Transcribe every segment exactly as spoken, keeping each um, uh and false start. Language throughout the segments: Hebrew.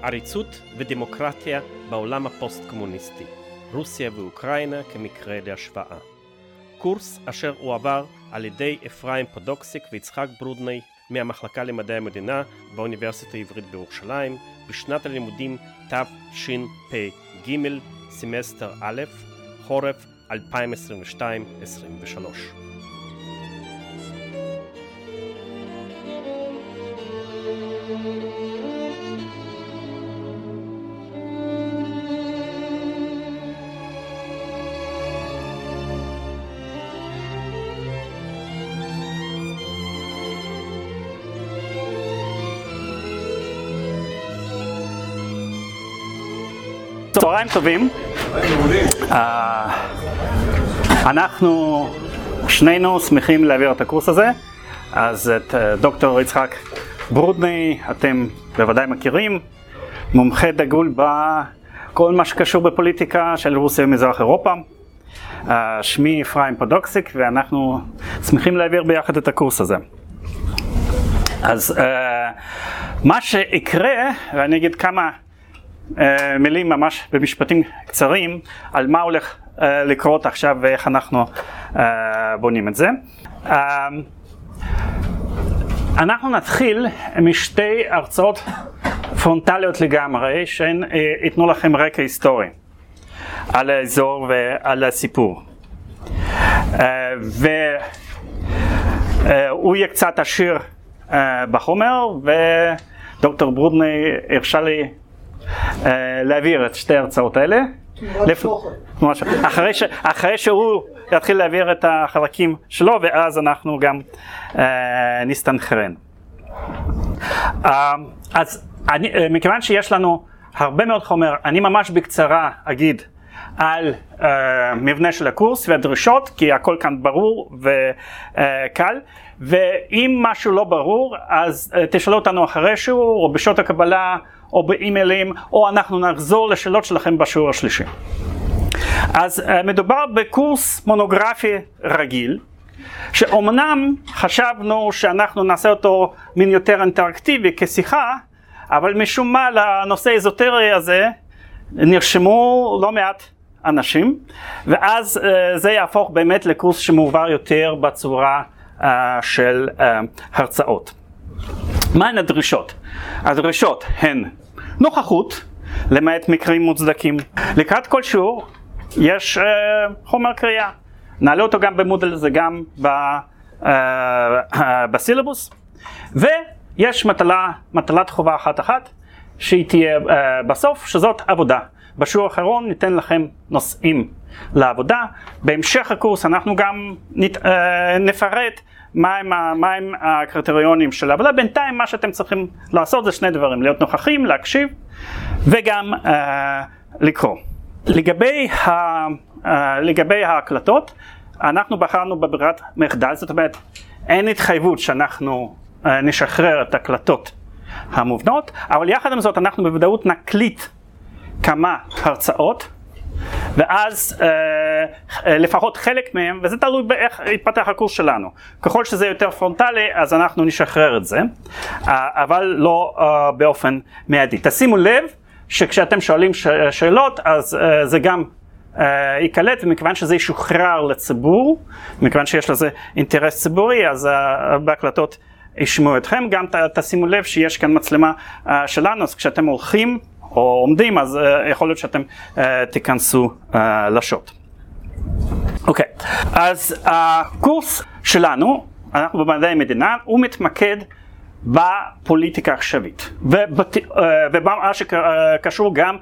עריצות ודמוקרטיה בעולם הפוסט-קומוניסטי, רוסיה ואוקראינה כמקרה להשוואה. קורס אשר הועבר על ידי אפרים פודוקסיק ויצחק ברודני מהמחלקה למדעי המדינה באוניברסיטה העברית בירושלים בשנת הלימודים תשפ"ג, סמסטר א', חורף אלפיים עשרים ושתיים עשרים ושלוש. צהריים טובים. אנחנו שנינו שמחים להעביר את הקורס הזה. אז את דוקטור יצחק ברודני אתם בוודאי מכירים, מומחה דגול בכל מה שקשור בפוליטיקה של רוסיה ומזרח אירופה. שמי אפרים פודוקסיק ואנחנו שמחים להעביר ביחד את הקורס הזה. אז מה שיקרה, ואני אגיד כמה מילים ממש במשפטים קצרים על מה הולך לקרות עכשיו ואיך אנחנו בונים את זה. אנחנו נתחיל משתי הרצאות פרונטליות לגמרי שהן ייתנו לכם רקע היסטורי על האזור ועל הסיפור, והוא יהיה קצת עשיר בחומר, ודוקטור ברודני הרשה לי להעביר את שתי ההרצאות האלה אחרי, ש... אחרי שהוא יתחיל להעביר את החלקים שלו, ואז אנחנו גם אה, נסתנכרן. אה, אז אני, מכיוון שיש לנו הרבה מאוד חומר, אני ממש בקצרה אגיד על אה, מבנה של הקורס והדרישות, כי הכל כאן ברור וקל, ואם משהו לא ברור אז אה, תשאלו אותנו אחרי שיעור או בשעות הקבלה או באימיילים, או אנחנו נחזור לשאלות שלכם בשיעור השלישי. אז מדובר בקורס מונוגרפי רגיל, שאומנם חשבנו שאנחנו נעשה אותו מין יותר אינטראקטיבי כשיחה, אבל משום מה לנושא האזוטרי הזה נרשמו לא מעט אנשים, ואז זה יהפוך באמת לקורס שמועבר יותר בצורה של הרצאות. מהן הדרישות? הדרישות הן נוכחות, למעט מקרים מוצדקים. לקראת כל שיעור יש uh, חומר קריאה. נעלה אותו גם במודל, זה גם ב, uh, uh, בסילבוס. ויש מטלה, מטלת חובה אחת אחת, שהיא תהיה uh, בסוף, שזאת עבודה. בשיעור האחרון ניתן לכם נושאים לעבודה. בהמשך הקורס אנחנו גם נת, uh, נפרט מהם, מהם הקריטריונים של העבודה. בינתיים מה שאתם צריכים לעשות זה שני דברים, להיות נוכחים, להקשיב וגם uh, לקרוא. לגבי, ה, uh, לגבי ההקלטות, אנחנו בחרנו בברירת מחדל, זאת אומרת אין התחייבות שאנחנו uh, נשחרר את הקלטות המובנות, אבל יחד עם זאת אנחנו בוודאות נקליט כמה הרצאות, ואז אה, אה, לפחות חלק מהם, וזה תלוי באיך יתפתח הקורס שלנו. ככל שזה יותר פרונטלי, אז אנחנו נשחרר את זה, אה, אבל לא אה, באופן מיידי. תשימו לב שכשאתם שואלים ש- שאלות, אז אה, זה גם אה, יקלט, ומכיוון שזה ישוחרר לציבור, מכיוון שיש לזה אינטרס ציבורי, אז אה, בהקלטות ישמעו אתכם. גם ת, תשימו לב שיש כאן מצלמה אה, שלנו, אז כשאתם הולכים, או עומדים, אז uh, יכול להיות שאתם uh, תיכנסו uh, לשוט. אוקיי, okay. אז הקורס שלנו, אנחנו במדעי המדינה, הוא מתמקד בפוליטיקה עכשווית, ובת, uh, ובמה שקשור גם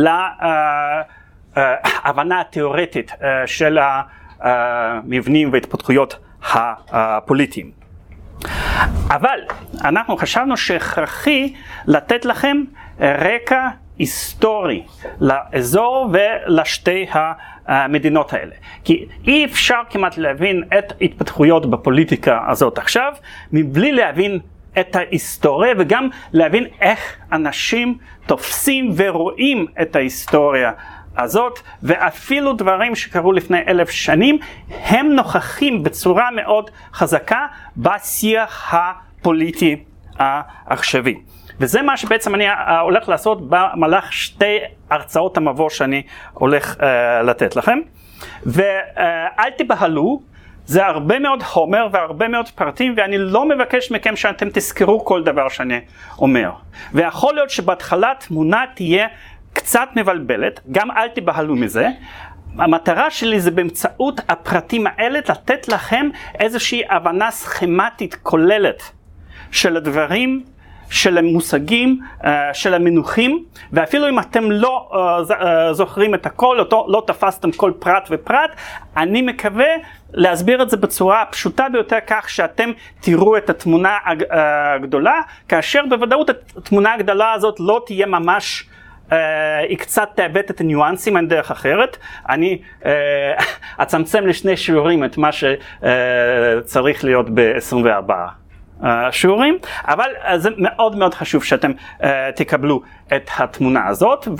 להבנה התיאורטית uh, של המבנים והתפתחויות הפוליטיים. אבל אנחנו חשבנו שהכרחי לתת לכם רקע היסטורי לאזור ולשתי המדינות האלה. כי אי אפשר כמעט להבין את התפתחויות בפוליטיקה הזאת עכשיו, מבלי להבין את ההיסטוריה וגם להבין איך אנשים תופסים ורואים את ההיסטוריה הזאת, ואפילו דברים שקרו לפני אלף שנים, הם נוכחים בצורה מאוד חזקה בשיח הפוליטי העכשווי. וזה מה שבעצם אני הולך לעשות במהלך שתי הרצאות המבוא שאני הולך uh, לתת לכם. ואל תבהלו, זה הרבה מאוד חומר והרבה מאוד פרטים, ואני לא מבקש מכם שאתם תזכרו כל דבר שאני אומר. ויכול להיות שבהתחלה תמונה תהיה קצת מבלבלת, גם אל תבהלו מזה. המטרה שלי זה באמצעות הפרטים האלה לתת לכם איזושהי הבנה סכמטית כוללת של הדברים, של המושגים, של המינוחים, ואפילו אם אתם לא זוכרים את הכל, לא, לא תפסתם כל פרט ופרט, אני מקווה להסביר את זה בצורה הפשוטה ביותר, כך שאתם תראו את התמונה הגדולה, כאשר בוודאות התמונה הגדולה הזאת לא תהיה ממש, היא קצת תאבד את הניואנסים, אין דרך אחרת. אני אצמצם לשני שיעורים את מה שצריך להיות ב-עשרים וארבעה שיעורים, אבל זה מאוד מאוד חשוב שאתם תקבלו את התמונה הזאת.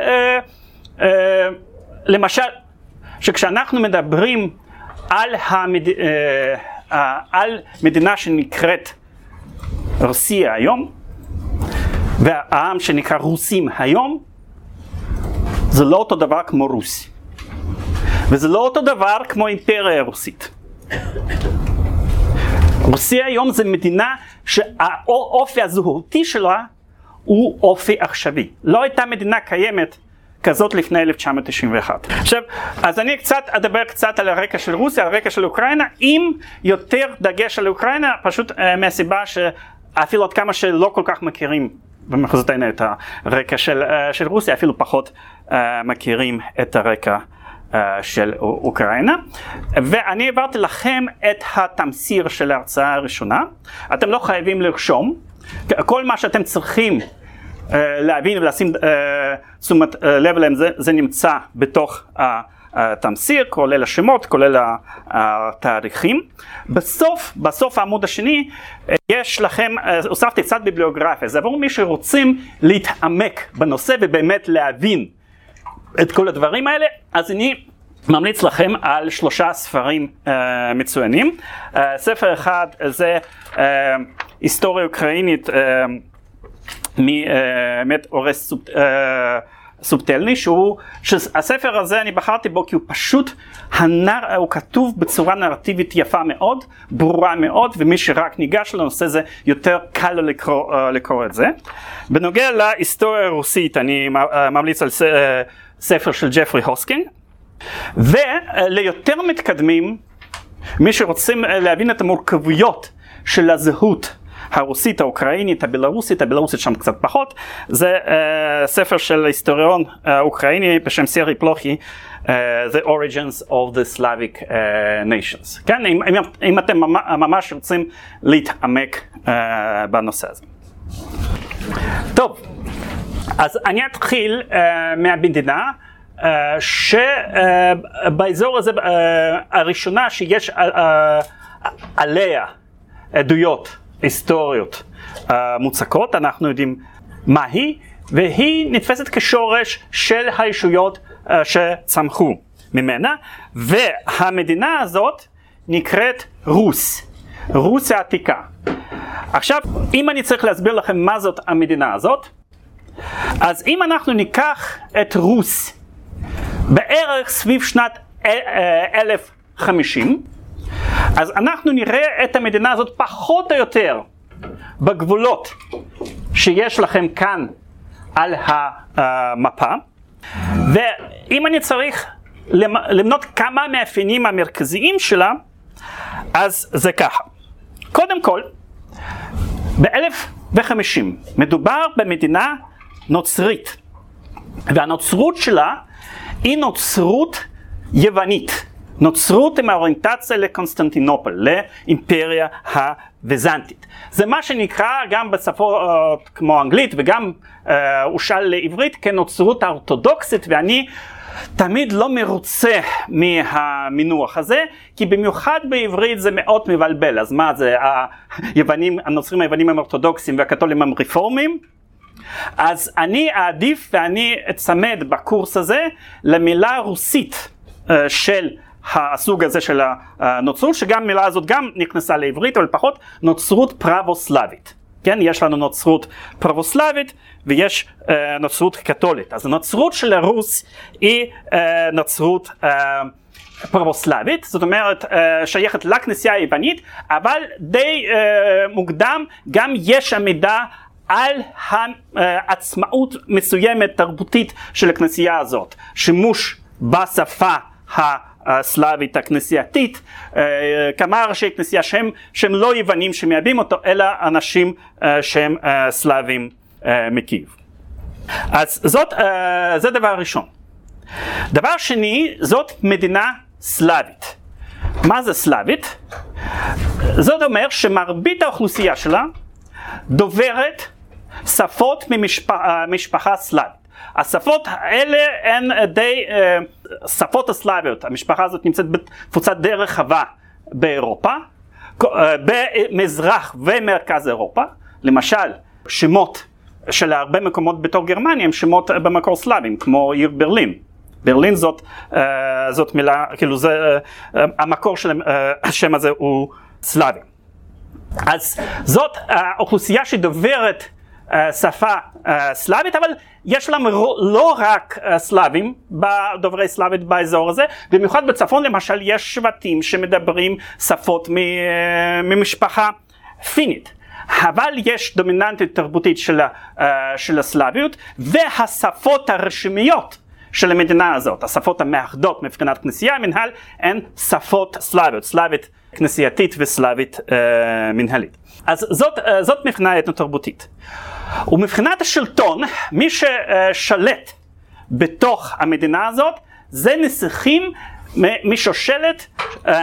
ולמשל, שכשאנחנו מדברים על, המד... על מדינה שנקראת רוסיה היום, והעם שנקרא רוסים היום, זה לא אותו דבר כמו רוסי. וזה לא אותו דבר כמו אימפריה רוסית. רוסיה היום זה מדינה שהאופי הזהותי שלה הוא אופי עכשווי. לא הייתה מדינה קיימת כזאת לפני אלף תשע מאות תשעים ואחת. עכשיו, אז אני קצת אדבר קצת על הרקע של רוסיה, על הרקע של אוקראינה, עם יותר דגש על אוקראינה, פשוט uh, מהסיבה שאפילו עד כמה שלא כל כך מכירים במחוזותינו את הרקע של, uh, של רוסיה, אפילו פחות uh, מכירים את הרקע uh, של אוקראינה. ואני העברתי לכם את התמסיר של ההרצאה הראשונה. אתם לא חייבים לרשום, כל מה שאתם צריכים Uh, להבין ולשים uh, תשומת uh, לב אליהם, זה, זה נמצא בתוך התמסיר, uh, כולל השמות, כולל התאריכים. בסוף, בסוף העמוד השני, uh, יש לכם, uh, הוספתי קצת ביבליוגרפיה, זה עבור מי שרוצים להתעמק בנושא ובאמת להבין את כל הדברים האלה, אז אני ממליץ לכם על שלושה ספרים uh, מצוינים. Uh, ספר אחד זה uh, היסטוריה אוקראינית, uh, מאת אורס סובטלני, שהוא, שהספר הזה אני בחרתי בו כי הוא פשוט, הנר, הוא כתוב בצורה נרטיבית יפה מאוד, ברורה מאוד, ומי שרק ניגש לנושא זה יותר קל לו לקרוא, לקרוא את זה. בנוגע להיסטוריה הרוסית, אני ממליץ על ספר של ג'פרי הוסקינג, וליותר מתקדמים, מי שרוצים להבין את המורכבויות של הזהות הרוסית, האוקראינית, הבלרוסית, הבלרוסית שם קצת פחות, זה uh, ספר של היסטוריון uh, אוקראיני בשם סרי פלוכי, uh, The Origins of the Slavic uh, Nations. כן, אם, אם, אם אתם ממש רוצים להתעמק uh, בנושא הזה. טוב, אז אני אתחיל uh, מהמדינה, uh, שבאזור uh, הזה uh, הראשונה שיש uh, uh, עליה עדויות היסטוריות uh, מוצקות, אנחנו יודעים מה היא, והיא נתפסת כשורש של הישויות uh, שצמחו ממנה, והמדינה הזאת נקראת רוס, רוסיה העתיקה. עכשיו, אם אני צריך להסביר לכם מה זאת המדינה הזאת, אז אם אנחנו ניקח את רוס בערך סביב שנת אלף וחמישים, אז אנחנו נראה את המדינה הזאת פחות או יותר בגבולות שיש לכם כאן על המפה. ואם אני צריך למנות כמה מאפיינים המרכזיים שלה, אז זה ככה. קודם כל, ב-אלף וחמישים מדובר במדינה נוצרית, והנוצרות שלה היא נוצרות יוונית. נוצרות עם האוריינטציה לקונסטנטינופול, לאימפריה הביזנטית. זה מה שנקרא גם בשפות כמו אנגלית וגם אה, אושל לעברית כנוצרות האורתודוקסית, ואני תמיד לא מרוצה מהמינוח הזה, כי במיוחד בעברית זה מאוד מבלבל. אז מה זה, היוונים, הנוצרים היוונים הם אורתודוקסים והקתולים הם רפורמים? אז אני אעדיף ואני אצמד בקורס הזה למילה רוסית אה, של הסוג הזה של הנוצרות, שגם מילה הזאת גם נכנסה לעברית, אבל פחות נוצרות פרבוסלבית. כן, יש לנו נוצרות פרבוסלבית ויש uh, נוצרות קתולית. אז הנוצרות של הרוס היא uh, נוצרות uh, פרבוסלבית, זאת אומרת uh, שייכת לכנסייה היוונית, אבל די uh, מוקדם גם יש עמידה על העצמאות מסוימת תרבותית של הכנסייה הזאת, שימוש בשפה הסלאבית הכנסייתית, כמה ראשי כנסייה שהם, שהם לא יוונים שמייבאים אותו, אלא אנשים שהם סלאבים מקייב. אז זאת, זה דבר ראשון. דבר שני, זאת מדינה סלאבית. מה זה סלאבית? זאת אומרת שמרבית האוכלוסייה שלה דוברת שפות ממשפחה סלאבית. השפות האלה הן די uh, שפות הסלאביות. המשפחה הזאת נמצאת בתפוצה די רחבה באירופה, uh, במזרח ומרכז אירופה. למשל, שמות של הרבה מקומות בתור גרמניה הם שמות במקור סלאבים, כמו עיר ברלין. ברלין זאת, uh, זאת מילה, כאילו זה, uh, המקור של uh, השם הזה הוא סלאבי. אז זאת האוכלוסייה שדוברת uh, שפה uh, סלאבית, אבל יש להם לא רק uh, סלאבים, דוברי סלאבית באזור הזה, במיוחד בצפון למשל יש שבטים שמדברים שפות מ, uh, ממשפחה פינית. אבל יש דומיננטית תרבותית של, uh, של הסלאביות, והשפות הרשמיות של המדינה הזאת, השפות המאחדות מבחינת כנסייה, מנהל, הן שפות סלאביות, סלאבית כנסייתית וסלאבית אה, מנהלית. אז זאת, אה, זאת מבחינה אתנו-תרבותית. ומבחינת השלטון, מי ששלט בתוך המדינה הזאת, זה נסיכים משושלת אה,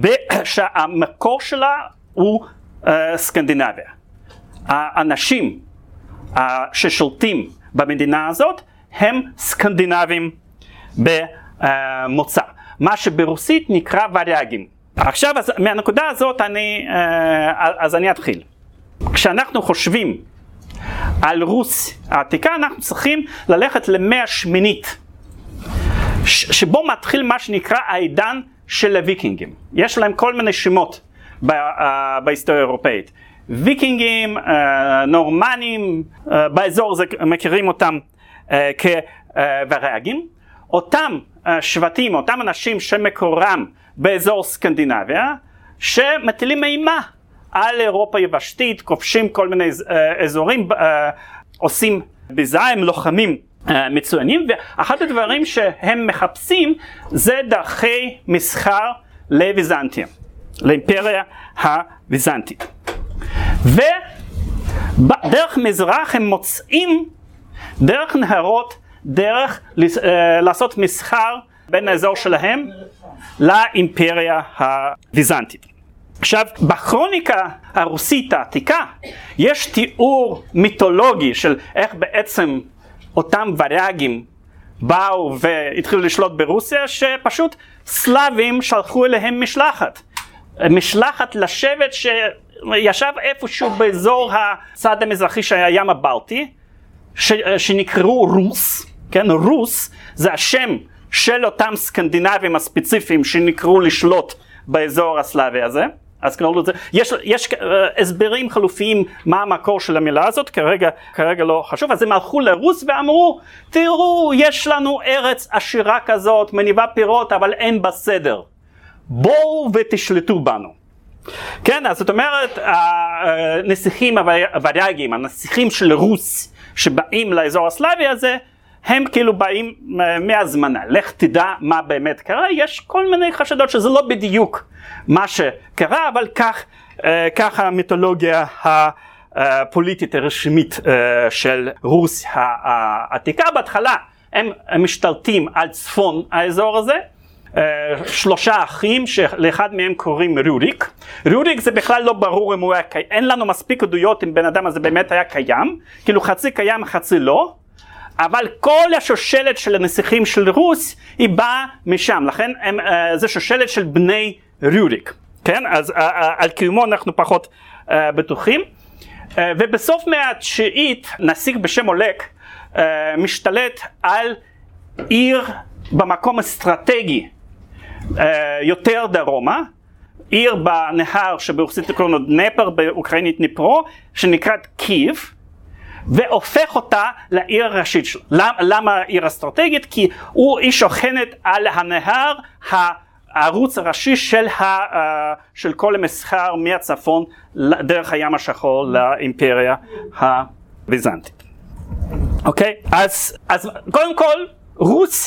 שהמקור שלה הוא אה, סקנדינביה. האנשים אה, ששולטים במדינה הזאת, הם סקנדינבים במוצא. מה שברוסית נקרא וריאגים. עכשיו, אז, מהנקודה הזאת אני, אז אני אתחיל. כשאנחנו חושבים על רוס העתיקה, אנחנו צריכים ללכת למאה השמינית, שבו מתחיל מה שנקרא העידן של הוויקינגים. יש להם כל מיני שמות בהיסטוריה האירופאית. ויקינגים, נורמנים, באזור הזה מכירים אותם כווריאגים. אותם שבטים, אותם אנשים שמקורם באזור סקנדינביה, שמטילים אימה על אירופה יבשתית, כובשים כל מיני אזורים, עושים ביזה, הם לוחמים מצוינים, ואחד הדברים שהם מחפשים זה דרכי מסחר לביזנטיה, לאימפריה הביזנטית. ובדרך מזרח הם מוצאים דרך נהרות, דרך לעשות מסחר בין האזור שלהם לאימפריה הביזנטית. עכשיו, בכרוניקה הרוסית העתיקה יש תיאור מיתולוגי של איך בעצם אותם וריאגים באו והתחילו לשלוט ברוסיה, שפשוט סלאבים שלחו אליהם משלחת. משלחת לשבט שישב איפשהו באזור הצד המזרחי של הים הבלטי, ש... שנקראו רוס, כן? רוס זה השם של אותם סקנדינבים הספציפיים שנקראו לשלוט באזור הסלאבי הזה. אז קראו לזה, יש, יש uh, הסברים חלופיים מה המקור של המילה הזאת, כרגע, כרגע לא חשוב. אז הם הלכו לרוס ואמרו, תראו, יש לנו ארץ עשירה כזאת, מניבה פירות, אבל אין בה סדר. בואו ותשלטו בנו. כן, אז זאת אומרת, הנסיכים הווריאגים, הנסיכים של רוס, שבאים לאזור הסלאבי הזה, הם כאילו באים מהזמנה. לך תדע מה באמת קרה. יש כל מיני חשדות שזה לא בדיוק מה שקרה, אבל כך, כך המיתולוגיה הפוליטית הרשמית של רוסיה העתיקה. בהתחלה הם משתלטים על צפון האזור הזה. שלושה אחים שלאחד מהם קוראים רוריק. רוריק זה בכלל לא ברור אם הוא היה קיים, אין לנו מספיק עדויות אם בן אדם הזה באמת היה קיים, כאילו חצי קיים חצי לא, אבל כל השושלת של הנסיכים של רוס היא באה משם, לכן הם, זה שושלת של בני רוריק, כן? אז על קיומו אנחנו פחות בטוחים. ובסוף מאה התשיעית נסיך בשם אולק משתלט על עיר במקום אסטרטגי יותר דרומה, עיר בנהר שברוסית קוראים לו דנפר, באוקראינית דניפרו, שנקראת קייב, והופך אותה לעיר הראשית שלו. למה, למה עיר אסטרטגית? כי הוא, היא שוכנת על הנהר, הערוץ הראשי של, ה, של כל המסחר מהצפון דרך הים השחור לאימפריה הביזנטית. אוקיי? אז, אז קודם כל, רוס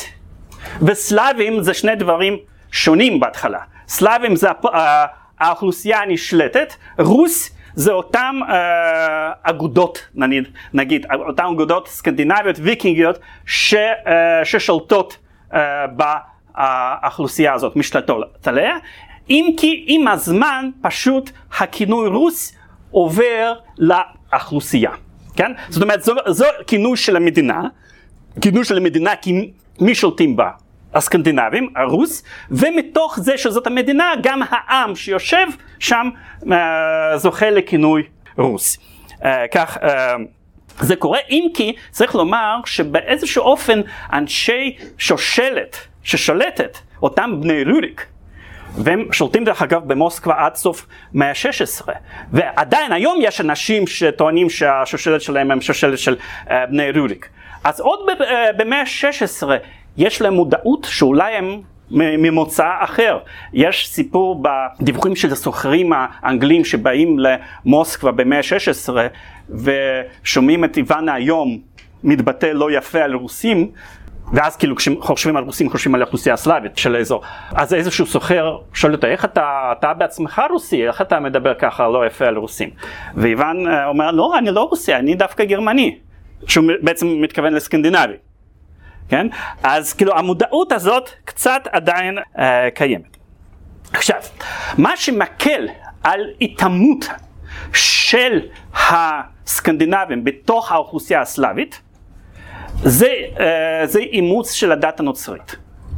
וסלאבים זה שני דברים שונים בהתחלה. סלאבים זה האוכלוסייה הנשלטת, רוס זה אותם אה, אגודות, נגיד, נגיד, אותם אגודות סקנדינביות, ויקינגיות, ש, אה, ששולטות אה, באוכלוסייה הזאת, משתלטות עליה, אם כי עם הזמן פשוט הכינוי רוס עובר לאוכלוסייה, כן? זאת אומרת, זו, זו כינוי של המדינה, כינוי של המדינה כי מי שולטים בה? הסקנדינבים, הרוס, ומתוך זה שזאת המדינה, גם העם שיושב שם uh, זוכה לכינוי רוס. Uh, כך uh, זה קורה, אם כי צריך לומר שבאיזשהו אופן אנשי שושלת ששולטת, אותם בני רוריק, והם שולטים דרך אגב במוסקבה עד סוף מאה ה-שש עשרה, ועדיין היום יש אנשים שטוענים שהשושלת שלהם הם שושלת של uh, בני רוריק. אז עוד במאה ה-שש עשרה יש להם מודעות שאולי הם ממוצא אחר. יש סיפור בדיווחים של הסוחרים האנגלים שבאים למוסקבה במאה ה-שש עשרה ושומעים את איוון היום מתבטא לא יפה על רוסים, ואז כאילו כשחושבים על רוסים חושבים על האוכלוסייה הסלאבית של האזור. אז איזשהו סוחר שואל אותו, איך אתה, אתה בעצמך רוסי, איך אתה מדבר ככה לא יפה על רוסים? ואיוון אומר, לא, אני לא רוסי, אני דווקא גרמני, שהוא בעצם מתכוון לסקנדינבי. כן? אז כאילו המודעות הזאת קצת עדיין אה, קיימת. עכשיו, מה שמקל על התאמות של הסקנדינבים בתוך האוכלוסייה הסלאבית, זה, אה, זה אימוץ של הדת הנוצרית.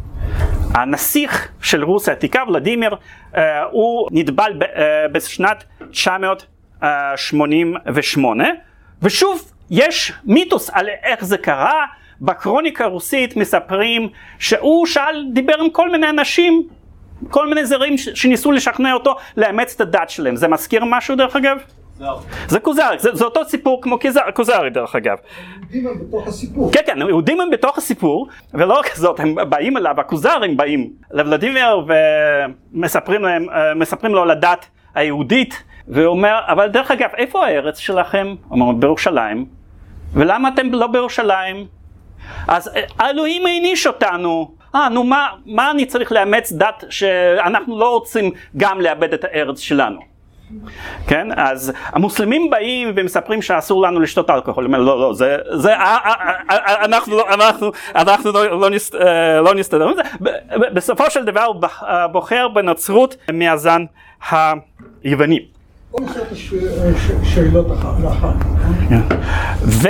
הנסיך של רוסיה העתיקה, ולדימיר, אה, הוא נטבל ב, אה, בשנת תשע מאות שמונים ושמונה, ושוב יש מיתוס על איך זה קרה. בקרוניקה הרוסית מספרים שהוא שאל, דיבר עם כל מיני אנשים, כל מיני זרים שניסו לשכנע אותו לאמץ את הדת שלהם. זה מזכיר משהו דרך אגב? זר. זה כוזרי, זה, זה אותו סיפור כמו כוזרי דרך אגב. יהודים הם בתוך הסיפור. כן, כן, יהודים הם בתוך הסיפור, ולא כזאת, הם באים אליו, הכוזרים באים לוולדימיר ומספרים להם, מספרים לו על הדת היהודית, והוא אומר, אבל דרך אגב, איפה הארץ שלכם? הוא אומר, בירושלים. ולמה אתם לא בירושלים? אז אלוהים העניש אותנו, אה, נו, מה, מה אני צריך לאמץ דת שאנחנו לא רוצים גם לאבד את הארץ שלנו? כן, אז המוסלמים באים ומספרים שאסור לנו לשתות אלכוהול, אומרים, לא, לא, זה, זה, אנחנו לא, אנחנו, אנחנו לא, לא, נסת, לא נסתדר. בסופו של דבר הוא בוחר בנצרות מהזן היווני. בוא נשאר את השאלות לאחר. ו...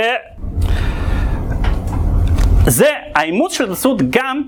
זה, האימוץ של הנצרות גם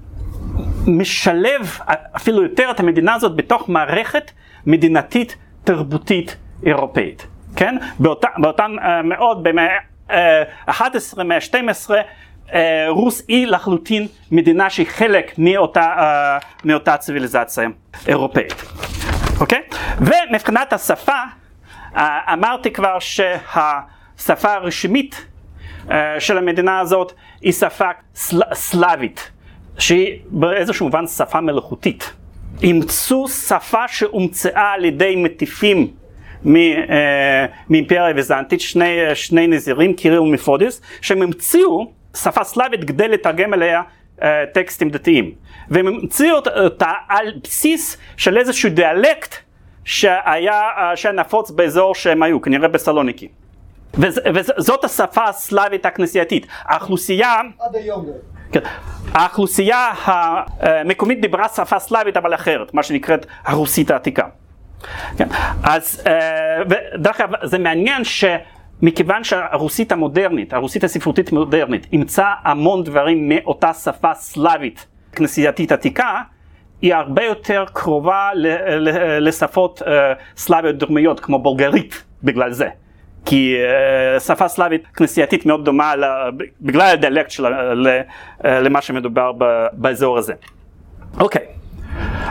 משלב אפילו יותר את המדינה הזאת בתוך מערכת מדינתית תרבותית אירופאית, כן? באותה, באותן uh, מאוד, במאה ה-אחת עשרה, מאה ה-שתים עשרה, uh, רוס היא לחלוטין מדינה שהיא חלק מאותה, uh, מאותה ציוויליזציה אירופאית, אוקיי? ומבחינת השפה, uh, אמרתי כבר שהשפה הרשמית של המדינה הזאת היא שפה סל... סלאבית, שהיא באיזשהו מובן שפה מלאכותית. אימצו שפה שהומצאה על ידי מטיפים מאימפריה הביזנטית, שני, שני נזירים, קיריל ומפודיוס, שהם המציאו שפה סלאבית כדי לתרגם אליה טקסטים דתיים. והם המציאו אותה על בסיס של איזשהו דיאלקט שהיה, שהיה נפוץ באזור שהם היו, כנראה בסלוניקי. וזאת השפה הסלאבית הכנסייתית. האוכלוסייה, עד היום. כן, האוכלוסייה המקומית דיברה שפה סלאבית אבל אחרת, מה שנקראת הרוסית העתיקה. כן, אז דרך אגב זה מעניין שמכיוון שהרוסית המודרנית, הרוסית הספרותית המודרנית, אימצה המון דברים מאותה שפה סלאבית כנסייתית עתיקה, היא הרבה יותר קרובה לשפות סלאביות דרומיות כמו בולגרית בגלל זה. כי uh, שפה סלאבית כנסייתית מאוד דומה לה, בגלל הדיאלקט שלה ל, uh, למה שמדובר ב, באזור הזה. אוקיי,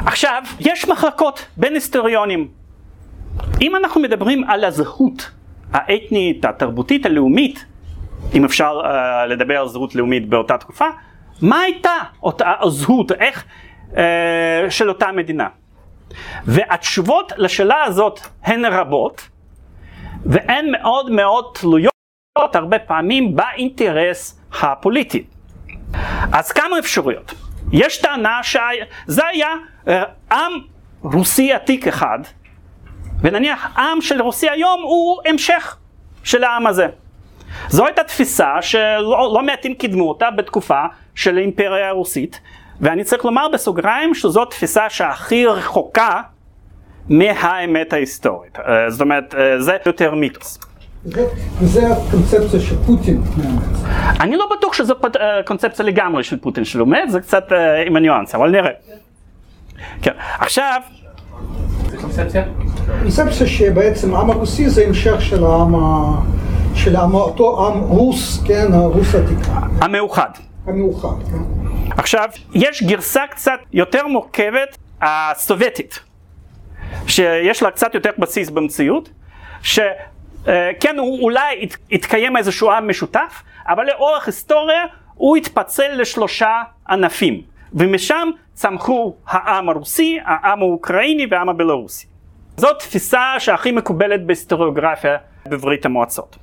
עכשיו, יש מחלקות בין היסטוריונים. אם אנחנו מדברים על הזהות האתנית, התרבותית, הלאומית, אם אפשר uh, לדבר על זהות לאומית באותה תקופה, מה הייתה אותה זהות, איך, uh, של אותה מדינה? והתשובות לשאלה הזאת הן רבות, והן מאוד מאוד תלויות הרבה פעמים באינטרס הפוליטי. אז כמה אפשרויות. יש טענה שזה היה עם רוסי עתיק אחד, ונניח עם של רוסיה היום הוא המשך של העם הזה. זו הייתה תפיסה שלא לא מעטים קידמו אותה בתקופה של האימפריה הרוסית, ואני צריך לומר בסוגריים שזו תפיסה שהכי רחוקה מהאמת ההיסטורית. זאת אומרת, זה יותר מיתוס. וזה הקונספציה של פוטין. אני לא בטוח שזו קונספציה לגמרי של פוטין שלומד, זה קצת עם הניואנס, אבל נראה. כן, עכשיו... זה קונספציה? קונספציה שבעצם העם הרוסי זה המשך של העם, של העם, אותו עם רוס, כן, הרוס העתיקה. המאוחד. המאוחד, כן. עכשיו, יש גרסה קצת יותר מורכבת, הסובייטית, שיש לה קצת יותר בסיס במציאות, שכן, אולי יתקיים איזשהו עם משותף, אבל לאורך היסטוריה הוא התפצל לשלושה ענפים, ומשם צמחו העם הרוסי, העם האוקראיני והעם הבלרוסי. זאת תפיסה שהכי מקובלת בהיסטוריוגרפיה בברית המועצות.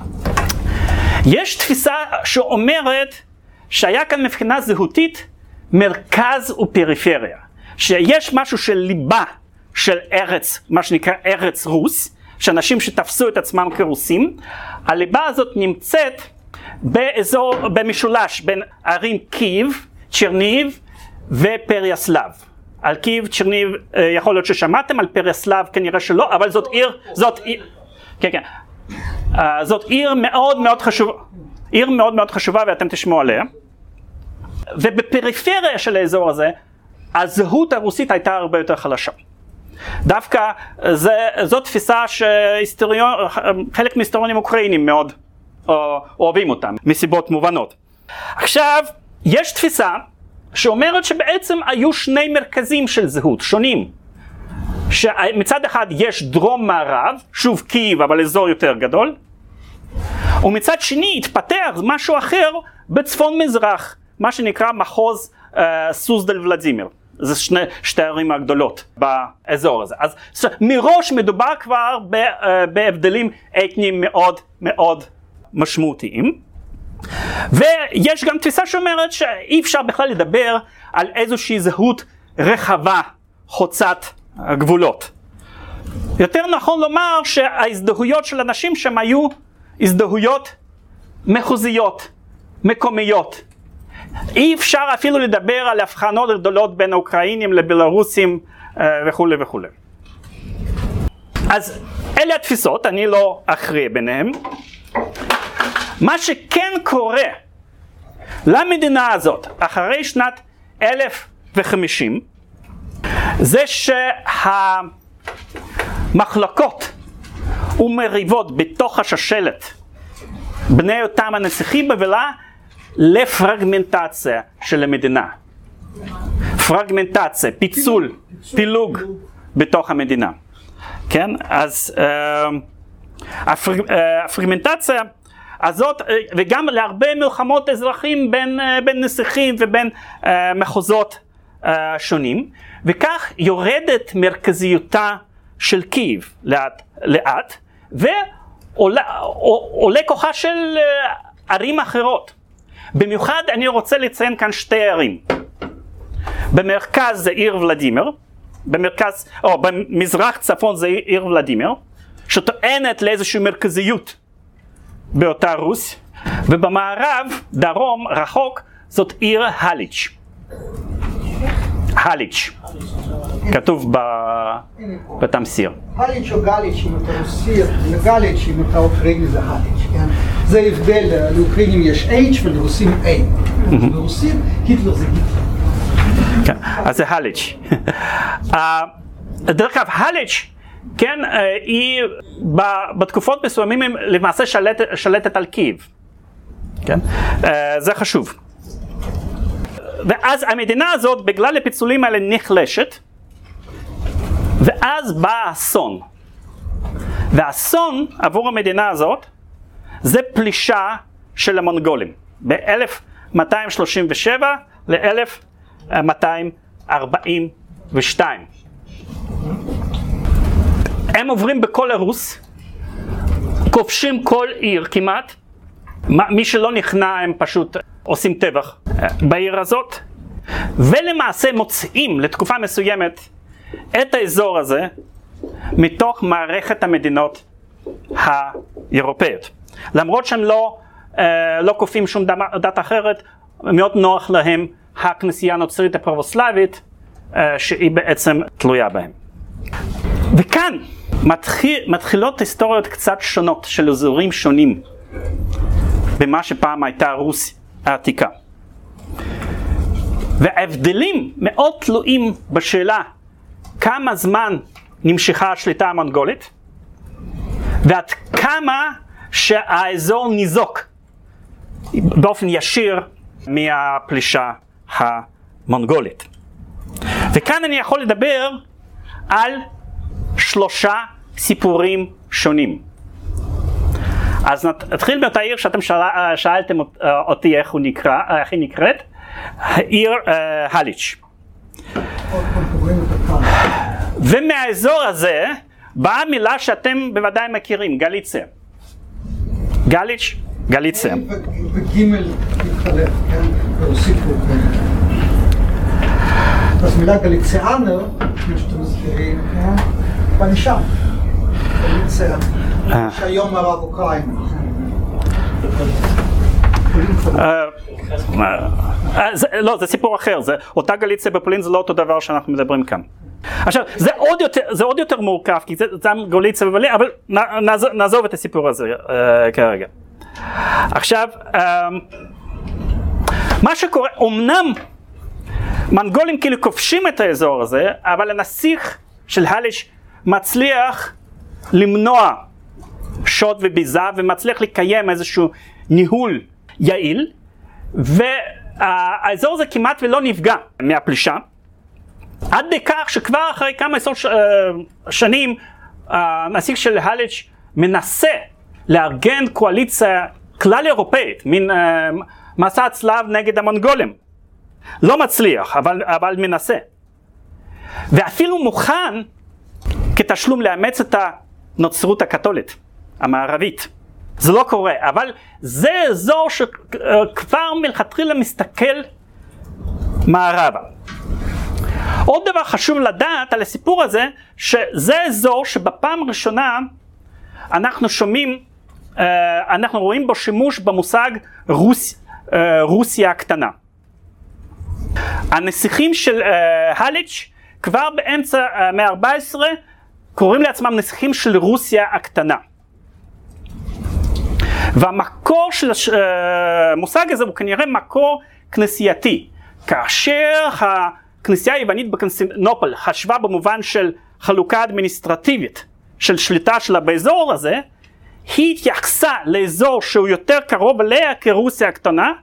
יש תפיסה שאומרת שהיה כאן מבחינה זהותית מרכז ופריפריה, שיש משהו של ליבה של ארץ, מה שנקרא ארץ רוס, שאנשים שתפסו את עצמם כרוסים. הליבה הזאת נמצאת באזור, במשולש בין ערים קייב, צ'רניב ופריאסלב. על קייב, צ'רניב, יכול להיות ששמעתם, על פריאסלב כנראה שלא, אבל זאת עיר, זאת עיר, כן, כן, זאת עיר מאוד מאוד חשובה, עיר מאוד מאוד חשובה ואתם תשמעו עליה. ובפריפריה של האזור הזה, הזהות הרוסית הייתה הרבה יותר חלשה. דווקא זה, זאת תפיסה שהיסטוריון, חלק מהיסטוריונים אוקראינים מאוד אוהבים אותם, מסיבות מובנות. עכשיו, יש תפיסה שאומרת שבעצם היו שני מרכזים של זהות שונים. שמצד אחד יש דרום מערב, שוב קייב אבל אזור יותר גדול, ומצד שני התפתח משהו אחר בצפון מזרח, מה שנקרא מחוז אה, סוזדל ולדימיר. זה שני, שתי הערים הגדולות באזור הזה. אז מראש מדובר כבר ב, אה, בהבדלים אתניים מאוד מאוד משמעותיים. ויש גם תפיסה שאומרת שאי אפשר בכלל לדבר על איזושהי זהות רחבה חוצת גבולות. יותר נכון לומר שההזדהויות של אנשים שם היו הזדהויות מחוזיות, מקומיות. אי אפשר אפילו לדבר על הבחנות גדולות בין האוקראינים לבלרוסים וכו' וכו'. אז אלה התפיסות, אני לא אכריע ביניהם. מה שכן קורה למדינה הזאת אחרי שנת אלף וחמישים, זה שהמחלקות ומריבות בתוך השושלת בני אותם הנסיכים מובילה לפרגמנטציה של המדינה. פרגמנטציה, פיצול, פילוג בתוך המדינה. כן? אז הפרגמנטציה הזאת, וגם להרבה מלחמות אזרחים בין, בין נסיכים ובין מחוזות שונים, וכך יורדת מרכזיותה של קייב לאט לאט, ועולה כוחה של ערים אחרות. במיוחד אני רוצה לציין כאן שתי ערים. במרכז זה עיר ולדימיר, במרכז, או במזרח צפון זה עיר ולדימיר, שטוענת לאיזושהי מרכזיות באותה רוס, ובמערב, דרום, רחוק, זאת עיר הליץ'. הליץ'. כתוב בתמסיר. הליץ' או גליץ' אם אתה רוסי, גליץ' אם אתה אוקראיני זה הליץ', כן? זה הבדל, לאוקראינים יש H ולרוסים A. לרוסים היטלר זה היטלר. כן, אז זה הליץ'. דרך אגב, הליץ', כן, היא בתקופות מסוימים למעשה שלטת על קייב. כן? זה חשוב. ואז המדינה הזאת, בגלל הפיצולים האלה נחלשת, ואז בא האסון. והאסון עבור המדינה הזאת זה פלישה של המונגולים ב-אלף מאתיים שלושים ושבע ל-אלף מאתיים ארבעים ושתיים. הם עוברים בכל הרוס, כובשים כל עיר כמעט, מי שלא נכנע הם פשוט עושים טבח בעיר הזאת, ולמעשה מוצאים לתקופה מסוימת את האזור הזה מתוך מערכת המדינות האירופאיות. למרות שהם לא, אה, לא כופים שום דת אחרת, מאוד נוח להם הכנסייה הנוצרית הפרבוסלבית, אה, שהיא בעצם תלויה בהם. וכאן מתחיל, מתחילות היסטוריות קצת שונות של אזורים שונים במה שפעם הייתה רוסיה העתיקה. וההבדלים מאוד תלויים בשאלה כמה זמן נמשכה השליטה המונגולית ועד כמה שהאזור ניזוק באופן ישיר מהפלישה המונגולית. וכאן אני יכול לדבר על שלושה סיפורים שונים. אז נתחיל באותה עיר שאתם שאל, שאלתם אותי איך, הוא נקרא, איך היא נקראת, העיר הליץ'. ומהאזור הזה באה מילה שאתם בוודאי מכירים, גליציה. גליץ', גליציה. בגימל מתחלף, כן? ברוסית פה. אז מילה גליציאנר, כמו שאתם מזכירים, כן? בא משם. גליציה. שהיום הרב אוקראינה. לא, זה סיפור אחר. אותה גליציה בפולין זה לא אותו דבר שאנחנו מדברים כאן. עכשיו, זה עוד יותר, זה עוד יותר מורכב, כי זה, זה גליציה בפולין, אבל נעזוב, נעזוב את הסיפור הזה uh, כרגע. עכשיו, um, מה שקורה, אמנם מונגולים כאילו כובשים את האזור הזה, אבל הנסיך של הליץ' מצליח למנוע שוד וביזה, ומצליח לקיים איזשהו ניהול יעיל, והאזור הזה כמעט ולא נפגע מהפלישה, עד בכך שכבר אחרי כמה עשרות ש... שנים הנסיך של הליץ' מנסה לארגן קואליציה כלל אירופאית, מין uh, מסע צלב נגד המונגולים. לא מצליח, אבל, אבל מנסה. ואפילו מוכן כתשלום לאמץ את הנוצרות הקתולית, המערבית. זה לא קורה, אבל זה אזור שכבר מלכתחילה מסתכל מערבה. עוד דבר חשוב לדעת על הסיפור הזה, שזה אזור שבפעם ראשונה אנחנו שומעים, אנחנו רואים בו שימוש במושג רוס, רוסיה הקטנה. הנסיכים של הליץ' כבר באמצע המאה ה-ארבע עשרה קוראים לעצמם נסיכים של רוסיה הקטנה. והמקור של המושג הזה הוא כנראה מקור כנסייתי. כאשר הכנסייה היוונית בקונסטנטינופול חשבה במובן של חלוקה אדמיניסטרטיבית של שליטה שלה באזור הזה, היא התייחסה לאזור שהוא יותר קרוב אליה כרוסיה הקטנה,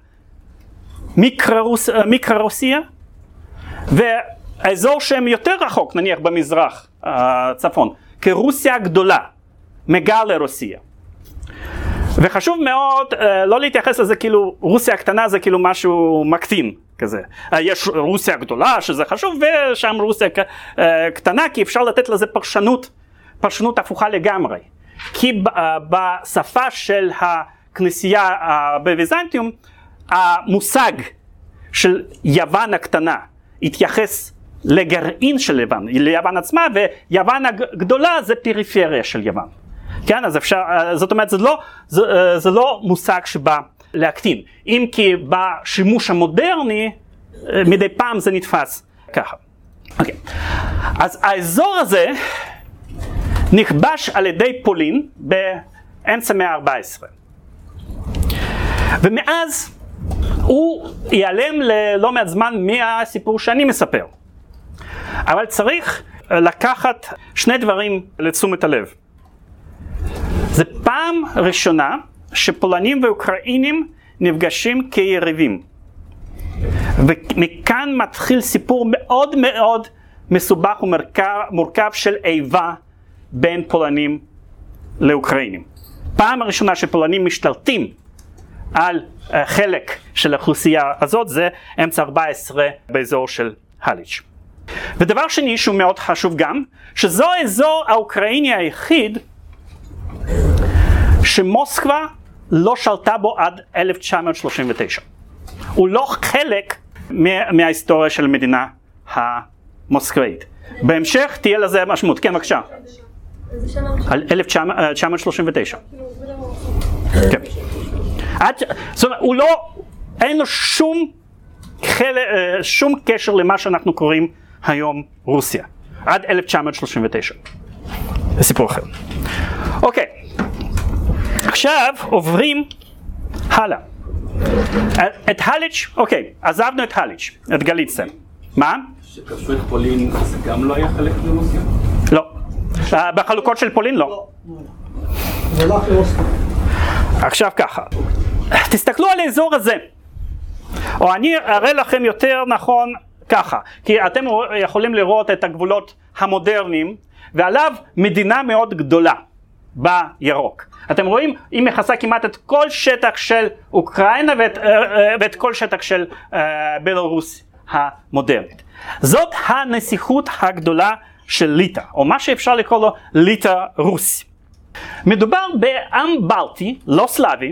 מיקרו-רוסיה, והאזור שהם יותר רחוק, נניח במזרח הצפון, כרוסיה הגדולה, מגלה רוסיה. וחשוב מאוד לא להתייחס לזה כאילו רוסיה הקטנה זה כאילו משהו מקטין כזה. יש רוסיה גדולה שזה חשוב ושם רוסיה קטנה, כי אפשר לתת לזה פרשנות, פרשנות הפוכה לגמרי. כי בשפה של הכנסייה בביזנטיום, המושג של יוון הקטנה התייחס לגרעין של יוון, ליוון עצמה, ויוון הגדולה זה פריפריה של יוון. כן, אז אפשר, זאת אומרת, זה לא, זה, זה לא מושג שבא להקטין. אם כי בשימוש המודרני, מדי פעם זה נתפס ככה. אוקיי. אז האזור הזה נכבש על ידי פולין באמצע המאה ה-ארבע עשרה. ומאז הוא ייעלם ללא מעט זמן מהסיפור שאני מספר. אבל צריך לקחת שני דברים לתשומת הלב. זה פעם ראשונה שפולנים ואוקראינים נפגשים כיריבים. ומכאן מתחיל סיפור מאוד מאוד מסובך ומורכב של איבה בין פולנים לאוקראינים. פעם הראשונה שפולנים משתלטים על uh, חלק של האוכלוסייה הזאת זה אמצע ארבע עשרה באזור של הליץ'. ודבר שני שהוא מאוד חשוב גם, שזו האזור האוקראיני היחיד שמוסקבה לא שלטה בו עד אלף תשע מאות שלושים ותשע. הוא לא חלק מה, מההיסטוריה של המדינה המוסקבאית. בהמשך תהיה לזה משמעות. כן, בבקשה. על אלף תשע מאות שלושים ותשע. כן. זאת אומרת, הוא לא, אין לו שום, חלק, שום קשר למה שאנחנו קוראים היום רוסיה. עד אלף תשע מאות שלושים ותשע. זה סיפור אחר. אוקיי. עכשיו עוברים הלאה. את הליץ', אוקיי, עזבנו את הליץ', את גליציה. מה? שכבשו את פולין זה גם לא היה חלק מרוסיה? לא. בחלוקות של פולין לא. זה לא רוסיה. עכשיו ככה, תסתכלו על האזור הזה, או אני אראה לכם יותר נכון ככה, כי אתם יכולים לראות את הגבולות המודרניים, ועליו מדינה מאוד גדולה בירוק. אתם רואים, היא מכסה כמעט את כל שטח של אוקראינה ואת, ואת כל שטח של בלרוס המודרנית. זאת הנסיכות הגדולה של ליטא, או מה שאפשר לקרוא לו ליטא רוסי. מדובר בעם בלטי, לא סלאבי,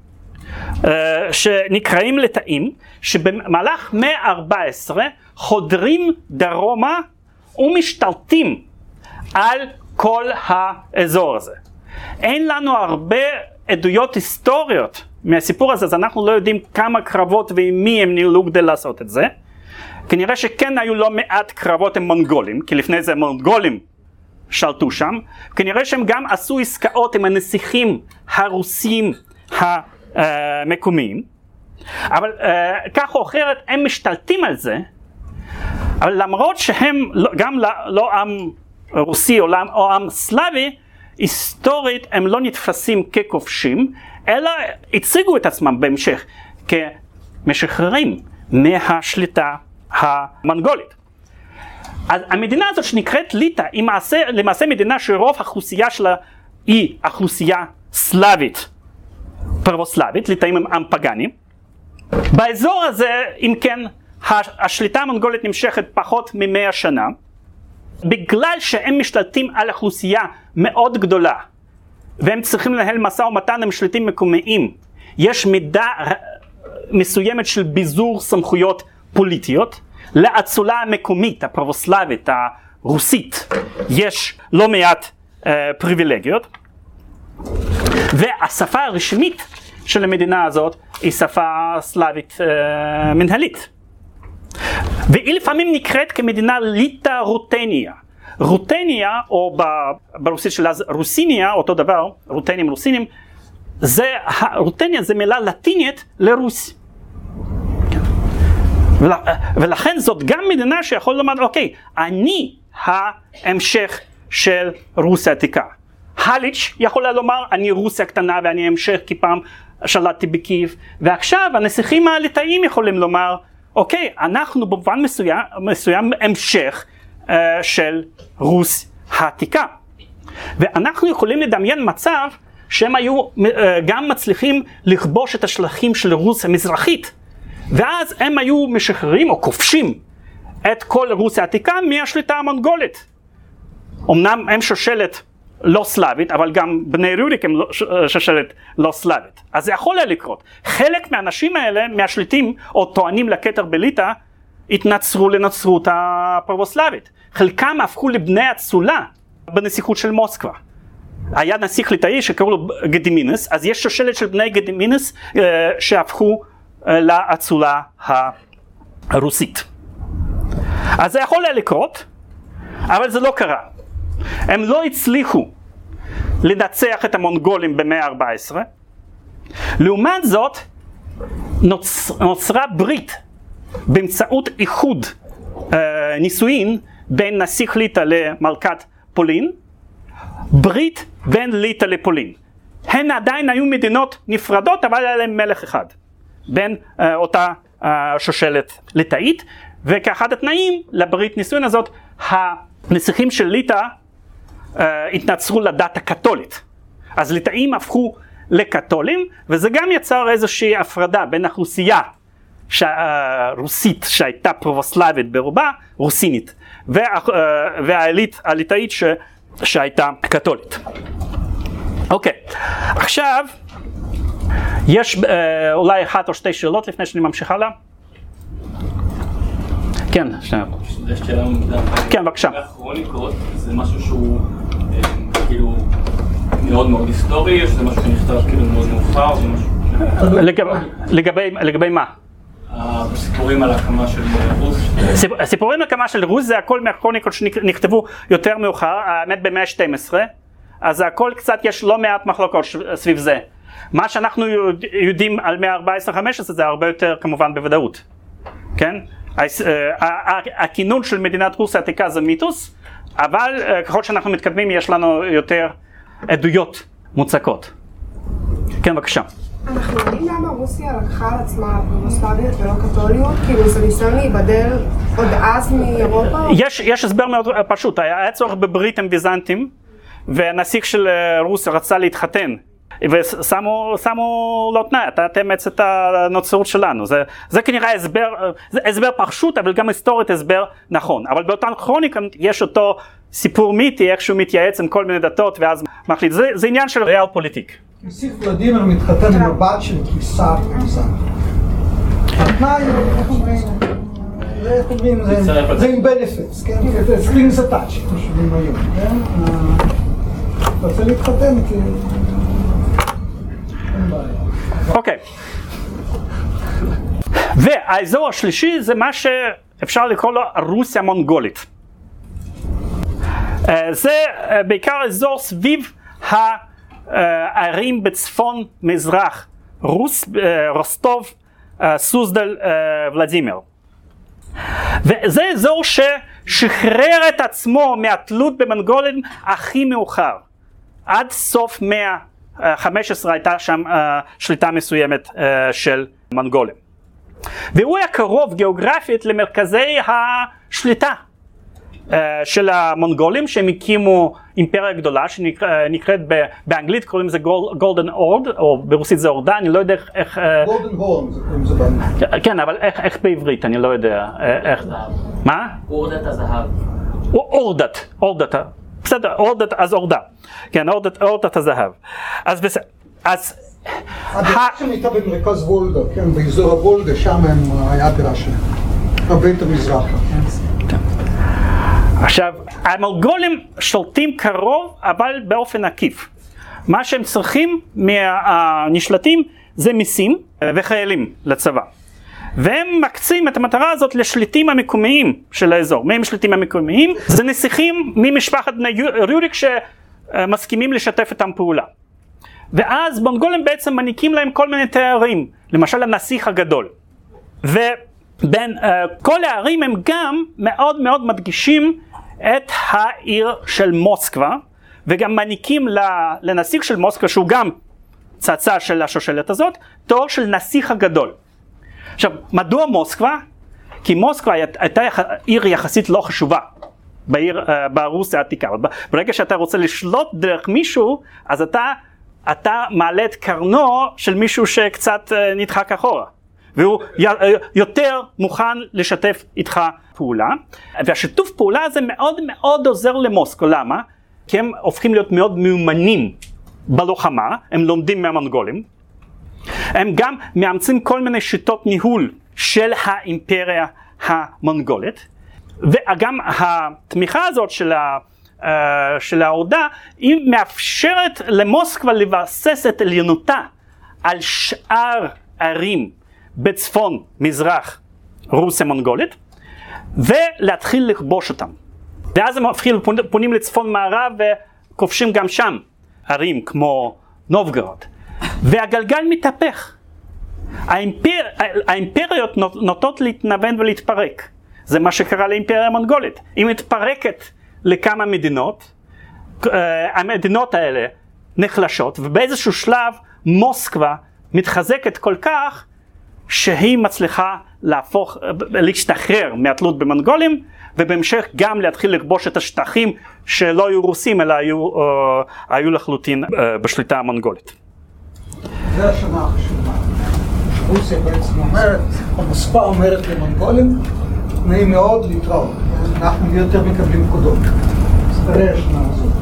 שנקראים ליטאים, שבמהלך מאה ה-ארבע עשרה חודרים דרומה ומשתלטים על כל האזור הזה. אין לנו הרבה עדויות היסטוריות מהסיפור הזה, אז אנחנו לא יודעים כמה קרבות ועם מי הם ניהלו כדי לעשות את זה. כנראה שכן היו לא מעט קרבות עם מונגולים, כי לפני זה מונגולים שלטו שם. כנראה שהם גם עשו עסקאות עם הנסיכים הרוסים המקומיים. אבל כך או אחרת הם משתלטים על זה, אבל למרות שהם גם לא עם רוסי או עם סלאבי, היסטורית הם לא נתפסים ככובשים, אלא הציגו את עצמם בהמשך כמשחררים מהשליטה המונגולית. אז המדינה הזאת שנקראת ליטא היא למעשה, למעשה מדינה שרוב האוכלוסייה שלה היא אוכלוסייה סלאבית, פרבוסלאבית, ליטאים הם עם פגני. באזור הזה, אם כן, השליטה המונגולית נמשכת פחות ממאה שנה, בגלל שהם משתלטים על אוכלוסייה מאוד גדולה, והם צריכים לנהל משא ומתן עם שליטים מקומיים, יש מידה מסוימת של ביזור סמכויות פוליטיות, לאצולה המקומית, הפרבוסלאבית, הרוסית, יש לא מעט אה, פריבילגיות, והשפה הרשמית של המדינה הזאת היא שפה סלאבית אה, מנהלית. והיא לפעמים נקראת כמדינה ליטא רוטניה. רוטניה, או ברוסית של אז רוסיניה, אותו דבר, רוטנים רוסינים, זה, רוטניה זה מילה לטינית לרוס. ול, ולכן זאת גם מדינה שיכול לומר, אוקיי, אני ההמשך של רוסיה העתיקה. הליץ' יכולה לומר, אני רוסיה קטנה ואני המשך כי פעם שלטתי בקייב, ועכשיו הנסיכים הליטאים יכולים לומר, אוקיי, אנחנו במובן מסוים, מסוים המשך uh, של רוס העתיקה. ואנחנו יכולים לדמיין מצב שהם היו uh, גם מצליחים לכבוש את השלחים של רוסיה המזרחית, ואז הם היו משחררים או כובשים את כל רוסיה העתיקה מהשליטה המונגולית. אמנם הם שושלת לא סלאבית, אבל גם בני רוריק הם שושלת לא סלאבית. אז זה יכול לקרות. חלק מהאנשים האלה, מהשליטים או טוענים לכתר בליטא, התנצרו לנצרות הפרבוסלאבית. חלקם הפכו לבני אצולה בנסיכות של מוסקבה. היה נסיך ליטאי שקראו לו גדימינס, אז יש שושלת של בני גדימינס שהפכו לאצולה הרוסית. אז זה יכול לקרות, אבל זה לא קרה. הם לא הצליחו לנצח את המונגולים במאה ה-ארבע עשרה. לעומת זאת, נוצ... נוצרה ברית באמצעות איחוד אה, נישואין בין נסיך ליטא למלכת פולין, ברית בין ליטא לפולין. הן עדיין היו מדינות נפרדות, אבל היה להם מלך אחד, בין אה, אותה אה, שושלת ליטאית, וכאחד התנאים לברית נישואין הזאת, הנסיכים של ליטא אה, התנצרו לדת הקתולית. אז ליטאים הפכו לקתולים, וזה גם יצר איזושהי הפרדה בין האוכלוסייה הרוסית שהייתה פרובוסלבית ברובה, רוסינית, וה, והאליט הליטאית ש, שהייתה קתולית. אוקיי, עכשיו יש אה, אולי אחת או שתי שאלות לפני שאני ממשיך הלאה. כן, שנייה. יש שאלה מוקדם. כן, בבקשה. הכרוניקות זה משהו שהוא אה, כאילו מאוד מאוד היסטורי, או שזה משהו שנכתב כאילו מאוד מאוחר, זה משהו... לגבי, לגבי, לגבי מה? הסיפורים על הקמה של רוס. הסיפורים על הקמה של רוס זה הכל מהכרוניקות שנכתבו יותר מאוחר, האמת במאה ה-שתים עשרה, אז הכל קצת יש לא מעט מחלוקות סביב זה. מה שאנחנו יודעים על מאה ה-ארבע עשרה חמש עשרה זה הרבה יותר כמובן בוודאות, כן? הכינון של מדינת רוסיה העתיקה זה מיתוס, אבל ככל שאנחנו מתקדמים יש לנו יותר עדויות מוצקות. כן, בבקשה. אנחנו יודעים למה רוסיה לקחה על עצמה פרובוסלביות ולא קתוליות? כאילו זה ניסיון להיבדל עוד אז מאירופה? יש, יש הסבר מאוד פשוט, היה צורך בברית עם ביזנטים, והנסיך של רוסיה רצה להתחתן, ושמו שמו לא תנאי, אתה תאמץ את הנוצרות שלנו. זה, זה כנראה הסבר, זה הסבר פשוט, אבל גם היסטורית הסבר נכון. אבל באותן כרוניקות יש אותו סיפור מיתי, איך שהוא מתייעץ עם כל מיני דתות, ואז מחליט. זה, זה עניין של ריאל פוליטיק. נסיך ולדימיר מתחתן עם הבת של קיסר ביזנט. התנאי, איך אומרים? איך אומרים? זה עם בנפיטס, כן? סטרינגס אטאץ', כמו שאומרים היום, כן? אתה רוצה להתחתן כי... אוקיי. והאזור השלישי זה מה שאפשר לקרוא לו רוסיה מונגולית. זה בעיקר אזור סביב הערים בצפון מזרח רוס, רוסטוב, סוזדל, ולדימיר. וזה אזור ששחרר את עצמו מהתלות במונגולים הכי מאוחר. עד סוף מאה ה-חמש עשרה הייתה שם uh, שליטה מסוימת uh, של מונגולים. והוא היה קרוב גיאוגרפית למרכזי השליטה uh, של המונגולים, שהם הקימו אימפריה גדולה שנקראת באנגלית, קוראים לזה גולדן אורד, או ברוסית זה אורדה, אני לא יודע איך... גולדן הורן, זה קוראים לזה באנגלית. כן, אבל איך, איך בעברית, אני לא יודע איך... מה? אורדת הזהב. אורדת, אורדת. בסדר, אורדת, אז אורדה. כן, אורדת, אורדת הזהב. אז בסדר, אז... הדירה שם הייתה במרכז וולגה, כן, באזור הוולגה, שם היה הדירה שלהם. הרבה יותר מזרחה. עכשיו, המונגולים שולטים קרוב, אבל באופן עקיף. מה שהם צריכים מהנשלטים זה מיסים וחיילים לצבא. והם מקצים את המטרה הזאת לשליטים המקומיים של האזור. מי הם שליטים המקומיים? זה נסיכים ממשפחת בני ריוריק שמסכימים לשתף איתם פעולה. ואז מונגולים בעצם מניקים להם כל מיני תארים, למשל הנסיך הגדול. ובין uh, כל הערים הם גם מאוד מאוד מדגישים את העיר של מוסקבה, וגם מניקים לנסיך של מוסקבה, שהוא גם צאצא של השושלת הזאת, תואר של נסיך הגדול. עכשיו, מדוע מוסקבה? כי מוסקבה הייתה עיר יחסית לא חשובה בעיר, uh, ברוסיה העתיקה. ברגע שאתה רוצה לשלוט דרך מישהו, אז אתה, אתה מעלה את קרנו של מישהו שקצת uh, נדחק אחורה. והוא י, uh, יותר מוכן לשתף איתך פעולה. והשיתוף פעולה הזה מאוד מאוד עוזר למוסקבה. למה? כי הם הופכים להיות מאוד מיומנים בלוחמה, הם לומדים מהמונגולים. הם גם מאמצים כל מיני שיטות ניהול של האימפריה המונגולית, וגם התמיכה הזאת של, ה, uh, של ההורדה, היא מאפשרת למוסקבה לבסס את עליונותה על שאר ערים בצפון מזרח רוסיה מונגולית, ולהתחיל לכבוש אותם. ואז הם אפילו פונים לצפון מערב וכובשים גם שם ערים כמו נובגורוד. והגלגל מתהפך. האימפר... האימפריות נוטות להתנוון ולהתפרק. זה מה שקרה לאימפריה המונגולית. היא מתפרקת לכמה מדינות, המדינות האלה נחלשות, ובאיזשהו שלב מוסקבה מתחזקת כל כך שהיא מצליחה להפוך, להשתחרר מהתלות במונגולים, ובהמשך גם להתחיל לכבוש את השטחים שלא היו רוסים, אלא היו, uh, היו לחלוטין uh, בשליטה המונגולית. זה השנה החשובה. רוסיה בעצם אומרת, המוסקבה אומרת למונגולים, נעים מאוד להתראות. אנחנו יותר מקבלים פקודות. ספרי השנה הזאת.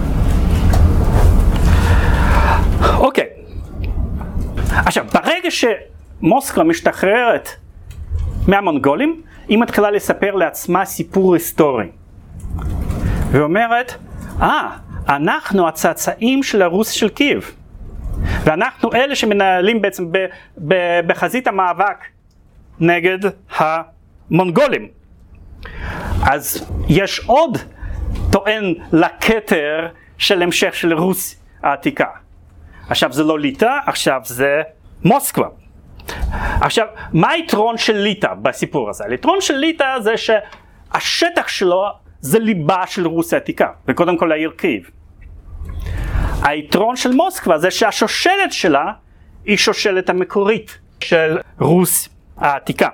אוקיי. עכשיו, ברגע שמוסקבה משתחררת מהמונגולים, היא מתחילה לספר לעצמה סיפור היסטורי. ואומרת, אה, אנחנו הצאצאים של הרוס של קייב. ואנחנו אלה שמנהלים בעצם ב- ב- בחזית המאבק נגד המונגולים. אז יש עוד טוען לכתר של המשך של רוס העתיקה. עכשיו זה לא ליטא, עכשיו זה מוסקבה. עכשיו, מה היתרון של ליטא בסיפור הזה? היתרון של ליטא זה שהשטח שלו זה ליבה של רוסיה העתיקה, וקודם כל העיר קייב. היתרון של מוסקבה זה שהשושלת שלה היא שושלת המקורית של רוס העתיקה.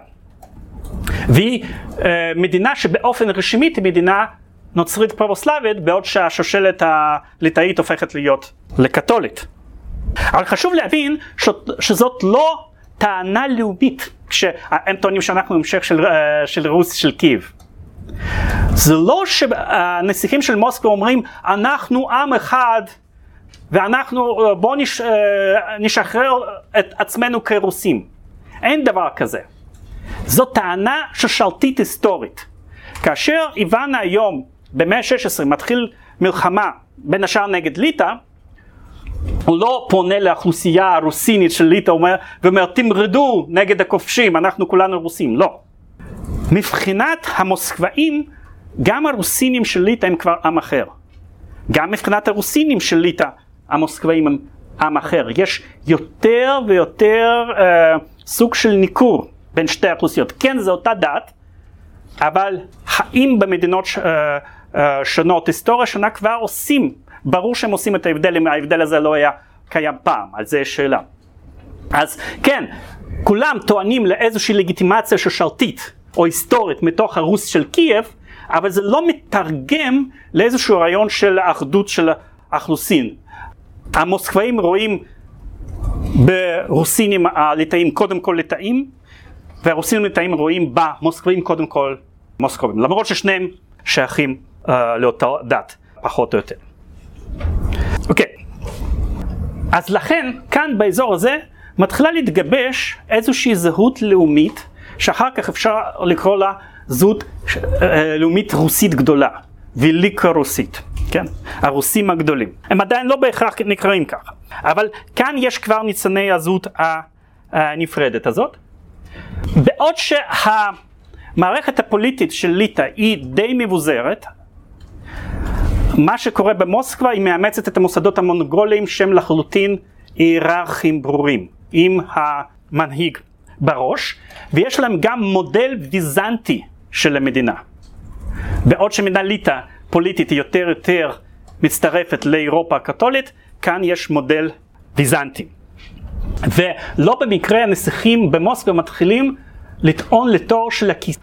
והיא אה, מדינה שבאופן רשמית היא מדינה נוצרית פרבוסלבית, בעוד שהשושלת הליטאית הופכת להיות לקתולית. אבל חשוב להבין ש, שזאת לא טענה לאומית, כשהם טוענים שאנחנו המשך של, של רוס של קייב. זה לא שהנסיכים של מוסקבה אומרים, אנחנו עם אחד, ואנחנו בואו נש, נשחרר את עצמנו כרוסים. אין דבר כזה. זו טענה שושלתית היסטורית. כאשר איוון היום במאה ה-שש עשרה מתחיל מלחמה בין השאר נגד ליטא, הוא לא פונה לאוכלוסייה הרוסינית של ליטא ואומר תמרדו נגד הכובשים, אנחנו כולנו רוסים. לא. מבחינת המוסקבאים, גם הרוסינים של ליטא הם כבר עם אחר. גם מבחינת הרוסינים של ליטא, המוסקבאים הם עם אחר. יש יותר ויותר אה, סוג של ניכור בין שתי האוכלוסיות. כן, זה אותה דת, אבל האם במדינות ש, אה, אה, שונות, היסטוריה שונה כבר עושים, ברור שהם עושים את ההבדל, אם ההבדל הזה לא היה קיים פעם, על זה שאלה. אז כן, כולם טוענים לאיזושהי לגיטימציה שושלתית או היסטורית מתוך הרוס של קייב, אבל זה לא מתרגם לאיזשהו רעיון של האחדות של האוכלוסין. המוסקבאים רואים ברוסינים הליטאים קודם כל ליטאים, והרוסינים הליטאים רואים במוסקבאים קודם כל מוסקבים, למרות ששניהם שייכים uh, לאותה דת, פחות או יותר. אוקיי, אז לכן כאן באזור הזה מתחילה להתגבש איזושהי זהות לאומית, שאחר כך אפשר לקרוא לה זהות לאומית רוסית גדולה, ויליקה רוסית, כן? הרוסים הגדולים. הם עדיין לא בהכרח נקראים ככה, אבל כאן יש כבר ניצני הזהות הנפרדת הזאת. בעוד שהמערכת הפוליטית של ליטא היא די מבוזרת, מה שקורה במוסקבה היא מאמצת את המוסדות המונגוליים שהם לחלוטין היררכיים ברורים, עם המנהיג בראש, ויש להם גם מודל ביזנטי של המדינה. בעוד שמדינה ליטא פוליטית היא יותר יותר מצטרפת לאירופה הקתולית, כאן יש מודל ביזנטי. ולא במקרה הנסיכים במוסקבה מתחילים לטעון לתור של הכיסא,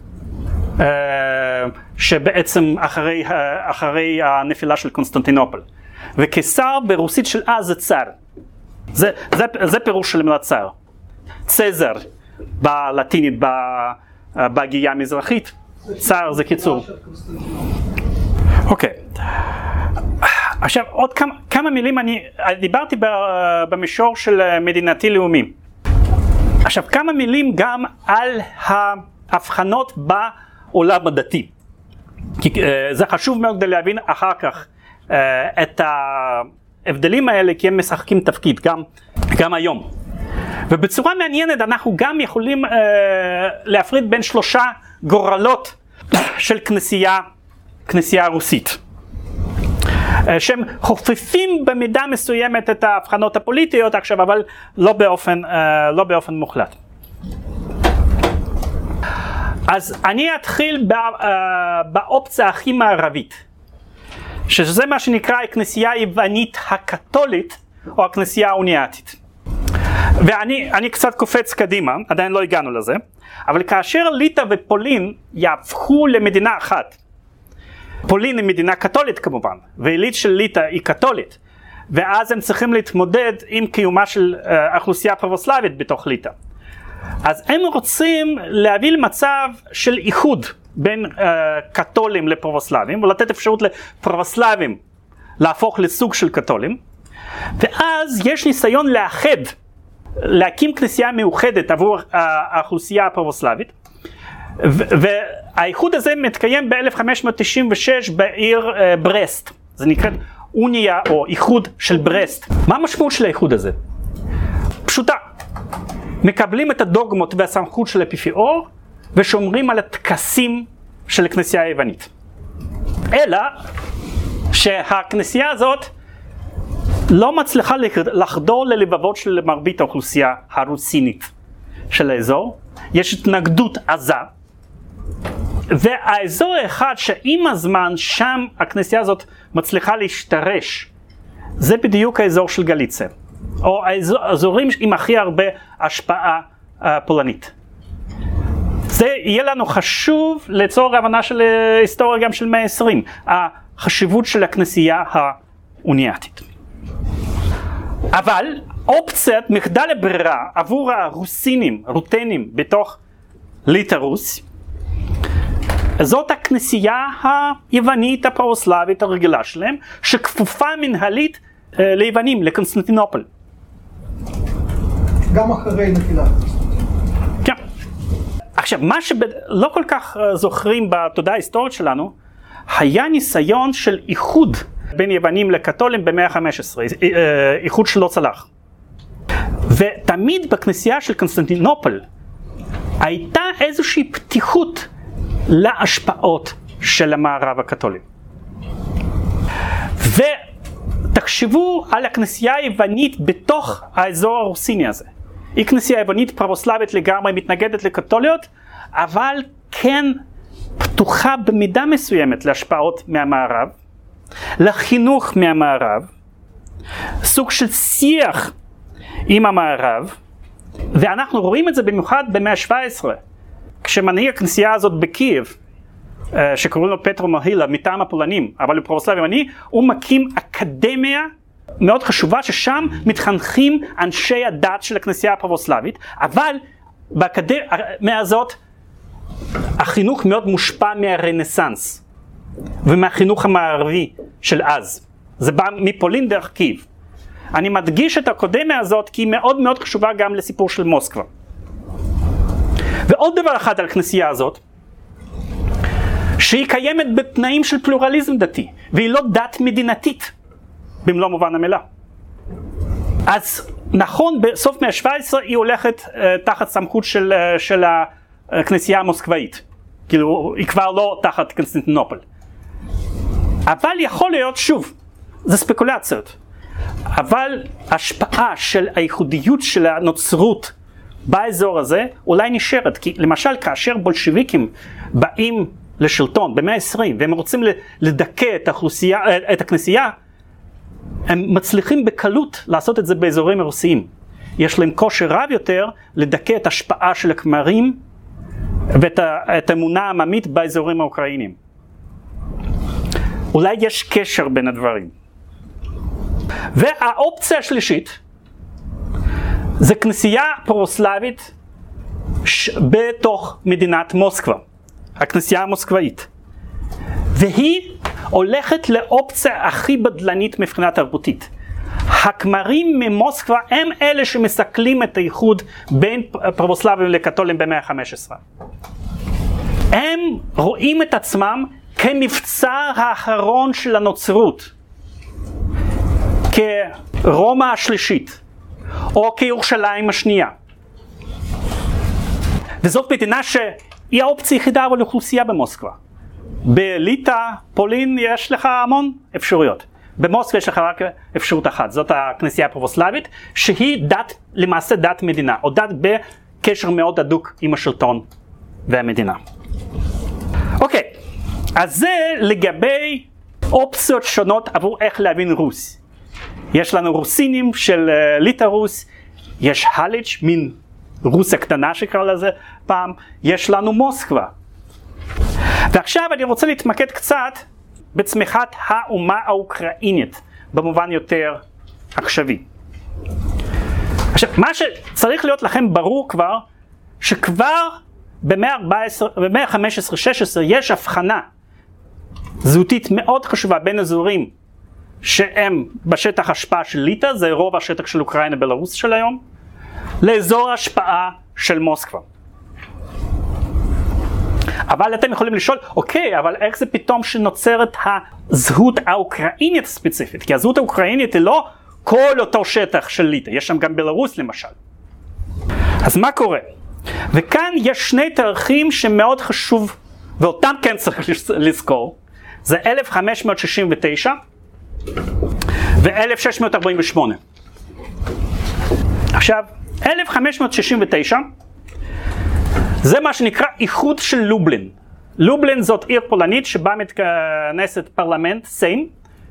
שבעצם אחרי, אחרי הנפילה של קונסטנטינופול. וקיסר ברוסית של אז זה צאר. זה, זה, זה פירוש של המילה צאר. צזר בלטינית, בהגייה המזרחית, צאר זה קיצור. אוקיי. עכשיו עוד כמה, כמה מילים, אני דיברתי במישור של מדינתי לאומי. עכשיו כמה מילים גם על ההבחנות בעולם הדתי. כי זה חשוב מאוד כדי להבין אחר כך את ההבדלים האלה, כי הם משחקים תפקיד גם, גם היום. ובצורה מעניינת אנחנו גם יכולים להפריד בין שלושה גורלות של כנסייה, כנסייה רוסית. שהם חופפים במידה מסוימת את ההבחנות הפוליטיות עכשיו, אבל לא באופן, לא באופן מוחלט. אז אני אתחיל באופציה הכי מערבית, שזה מה שנקרא הכנסייה היוונית הקתולית או הכנסייה האוניאטית. ואני אני קצת קופץ קדימה, עדיין לא הגענו לזה, אבל כאשר ליטא ופולין יהפכו למדינה אחת, פולין היא מדינה קתולית כמובן, והעילית של ליטא היא קתולית, ואז הם צריכים להתמודד עם קיומה של uh, אוכלוסייה פרבוסלבית בתוך ליטא. אז הם רוצים להביא למצב של איחוד בין uh, קתולים לפרבוסלבים, ולתת אפשרות לפרבוסלבים להפוך לסוג של קתולים, ואז יש ניסיון לאחד, להקים כנסייה מאוחדת עבור האוכלוסייה הפרבוסלבית, והאיחוד הזה מתקיים ב-אלף חמש מאות תשעים ושש בעיר uh, ברסט, זה נקרא אוניה או איחוד של ברסט. מה המשמעות של האיחוד הזה? פשוטה, מקבלים את הדוגמות והסמכות של האפיפיור ושומרים על הטקסים של הכנסייה היוונית. אלא שהכנסייה הזאת לא מצליחה לחדור ללבבות של מרבית האוכלוסייה הרוסינית של האזור. יש התנגדות עזה, והאזור האחד שעם הזמן שם הכנסייה הזאת מצליחה להשתרש, זה בדיוק האזור של גליציה, או האזורים עם הכי הרבה השפעה uh, פולנית. זה יהיה לנו חשוב לצורך ההבנה של היסטוריה גם של מאה העשרים, החשיבות של הכנסייה האונייתית. אבל אופציית מחדל הברירה עבור הרוסינים, רוטנים בתוך ליטא רוס, זאת הכנסייה היוונית הפרבוסלבית הרגילה שלהם, שכפופה מנהלית אה, ליוונים, לקונסטנטינופול. גם אחרי נפילת. כן. עכשיו, מה שלא כל כך זוכרים בתודעה ההיסטורית שלנו, היה ניסיון של איחוד בין יוונים לקתולים במאה ה-חמש עשרה, איחוד שלא צלח. ותמיד בכנסייה של קונסטנטינופול הייתה איזושהי פתיחות להשפעות של המערב הקתולי. ותחשבו על הכנסייה היוונית בתוך האזור הרוסיני הזה. היא כנסייה יוונית פרבוסלבית לגמרי, מתנגדת לקתוליות, אבל כן פתוחה במידה מסוימת להשפעות מהמערב, לחינוך מהמערב, סוג של שיח עם המערב, ואנחנו רואים את זה במיוחד במאה ה-שבע עשרה, כשמנהיג הכנסייה הזאת בקייב, שקוראים לו פטרו מוהילה מטעם הפולנים, אבל הוא פרבוסלבי יווני, הוא מקים אקדמיה מאוד חשובה מתחנכים אנשי הדת של הכנסייה הפרבוסלבית, אבל באקדמיה הזאת החינוך מאוד מושפע מהרנסנס ומהחינוך המערבי של אז. זה בא מפולין דרך קייב. אני מדגיש את האקדמיה הזאת כי היא מאוד מאוד חשובה גם לסיפור של מוסקבה. ועוד דבר אחד על הכנסייה הזאת, שהיא קיימת בתנאים של פלורליזם דתי, והיא לא דת מדינתית במלוא מובן המילה. אז נכון, בסוף מאה ה-שבע עשרה היא הולכת uh, תחת סמכות של, uh, של הכנסייה המוסקבאית. כאילו, היא כבר לא תחת קונסטנטינופול. אבל יכול להיות, שוב, זה ספקולציות, אבל השפעה של הייחודיות של הנוצרות באזור הזה אולי נשארת. כי למשל, כאשר בולשביקים באים לשלטון במאה ה-עשרים, והם רוצים לדכא את האוכלוסייה, את הכנסייה, הם מצליחים בקלות לעשות את זה באזורים הרוסיים. יש להם כושר רב יותר לדכא את השפעה של הכמרים ואת האמונה העממית באזורים האוקראינים. אולי יש קשר בין הדברים. והאופציה השלישית זה כנסייה פרבוסלבית בתוך מדינת מוסקבה, הכנסייה המוסקבאית. והיא הולכת לאופציה הכי בדלנית מבחינה תרבותית. הכמרים ממוסקבה הם אלה שמסכלים את האיחוד בין פרבוסלבים לקתולים במאה ה-חמש עשרה. הם רואים את עצמם כמבצר האחרון של הנוצרות, כרומא השלישית, או כירושלים השנייה. וזאת מדינה שהיא האופציה היחידה אבל אוכלוסייה במוסקבה. בליטא, פולין, יש לך המון אפשרויות. במוסקבה יש לך רק אפשרות אחת, זאת הכנסייה הפרבוסלבית, שהיא דת, למעשה דת מדינה, או דת בקשר מאוד הדוק עם השלטון והמדינה. אוקיי, אז זה לגבי אופציות שונות עבור איך להבין רוס. יש לנו רוסינים של ליטא רוס, יש הליץ', מין רוסיה קטנה שקרא לזה פעם, יש לנו מוסקבה. ועכשיו אני רוצה להתמקד קצת בצמיחת האומה האוקראינית, במובן יותר עכשווי. עכשיו, מה שצריך להיות לכם ברור כבר, שכבר במאה ה-חמש עשרה שש עשרה יש הבחנה זהותית מאוד חשובה בין אזורים שהם בשטח השפעה של ליטא, זה רוב השטח של אוקראינה בלרוס של היום, לאזור השפעה של מוסקבה. אבל אתם יכולים לשאול, אוקיי, אבל איך זה פתאום שנוצרת הזהות האוקראינית הספציפית? כי הזהות האוקראינית היא לא כל אותו שטח של ליטא, יש שם גם בלרוס למשל. אז מה קורה? וכאן יש שני תאריכים שמאוד חשוב, ואותם כן צריך לזכור, זה אלף חמש מאות שישים ותשע ו-אלף שש מאות ארבעים ושמונה. עכשיו, אלף חמש מאות שישים ותשע זה מה שנקרא איחוד של לובלין. לובלין זאת עיר פולנית שבה מתכנסת פרלמנט, סיים,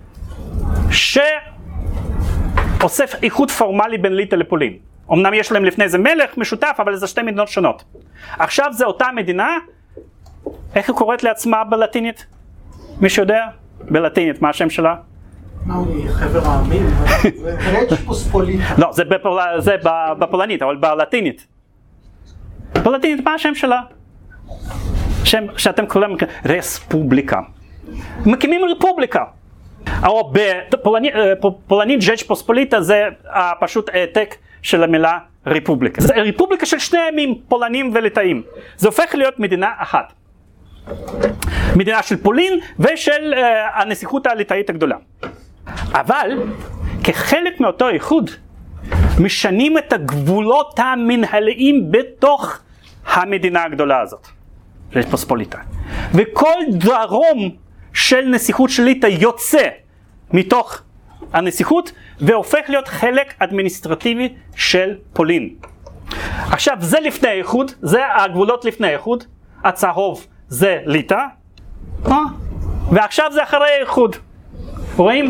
שאוסף איחוד פורמלי בין ליטא לפולין. אמנם יש להם לפני זה מלך משותף, אבל זה שתי מדינות שונות. עכשיו זה אותה מדינה, איך היא קוראת לעצמה בלטינית? מי שיודע? בלטינית, מה השם שלה? מה הוא, חבר העמים? רץ' פוספוליטה. לא, זה, בפול... זה בפולנית, אבל בלטינית. בלטינית, מה השם שלה? שם שאתם קוראים רספובליקה. מקימים רפובליקה. או בפולנית ז'ץ' פוספוליטה זה פשוט העתק של המילה רפובליקה. זה רפובליקה של שני עמים, פולנים וליטאים. זה הופך להיות מדינה אחת. מדינה של פולין ושל uh, הנסיכות הליטאית הגדולה. אבל כחלק מאותו איחוד משנים את הגבולות המנהליים בתוך המדינה הגדולה הזאת, ז'ץ' פוספוליטה. וכל דרום של נסיכות של ליטא יוצא מתוך הנסיכות והופך להיות חלק אדמיניסטרטיבי של פולין. עכשיו זה לפני האיחוד, זה הגבולות לפני האיחוד, הצהוב זה ליטא, ועכשיו זה אחרי האיחוד, רואים?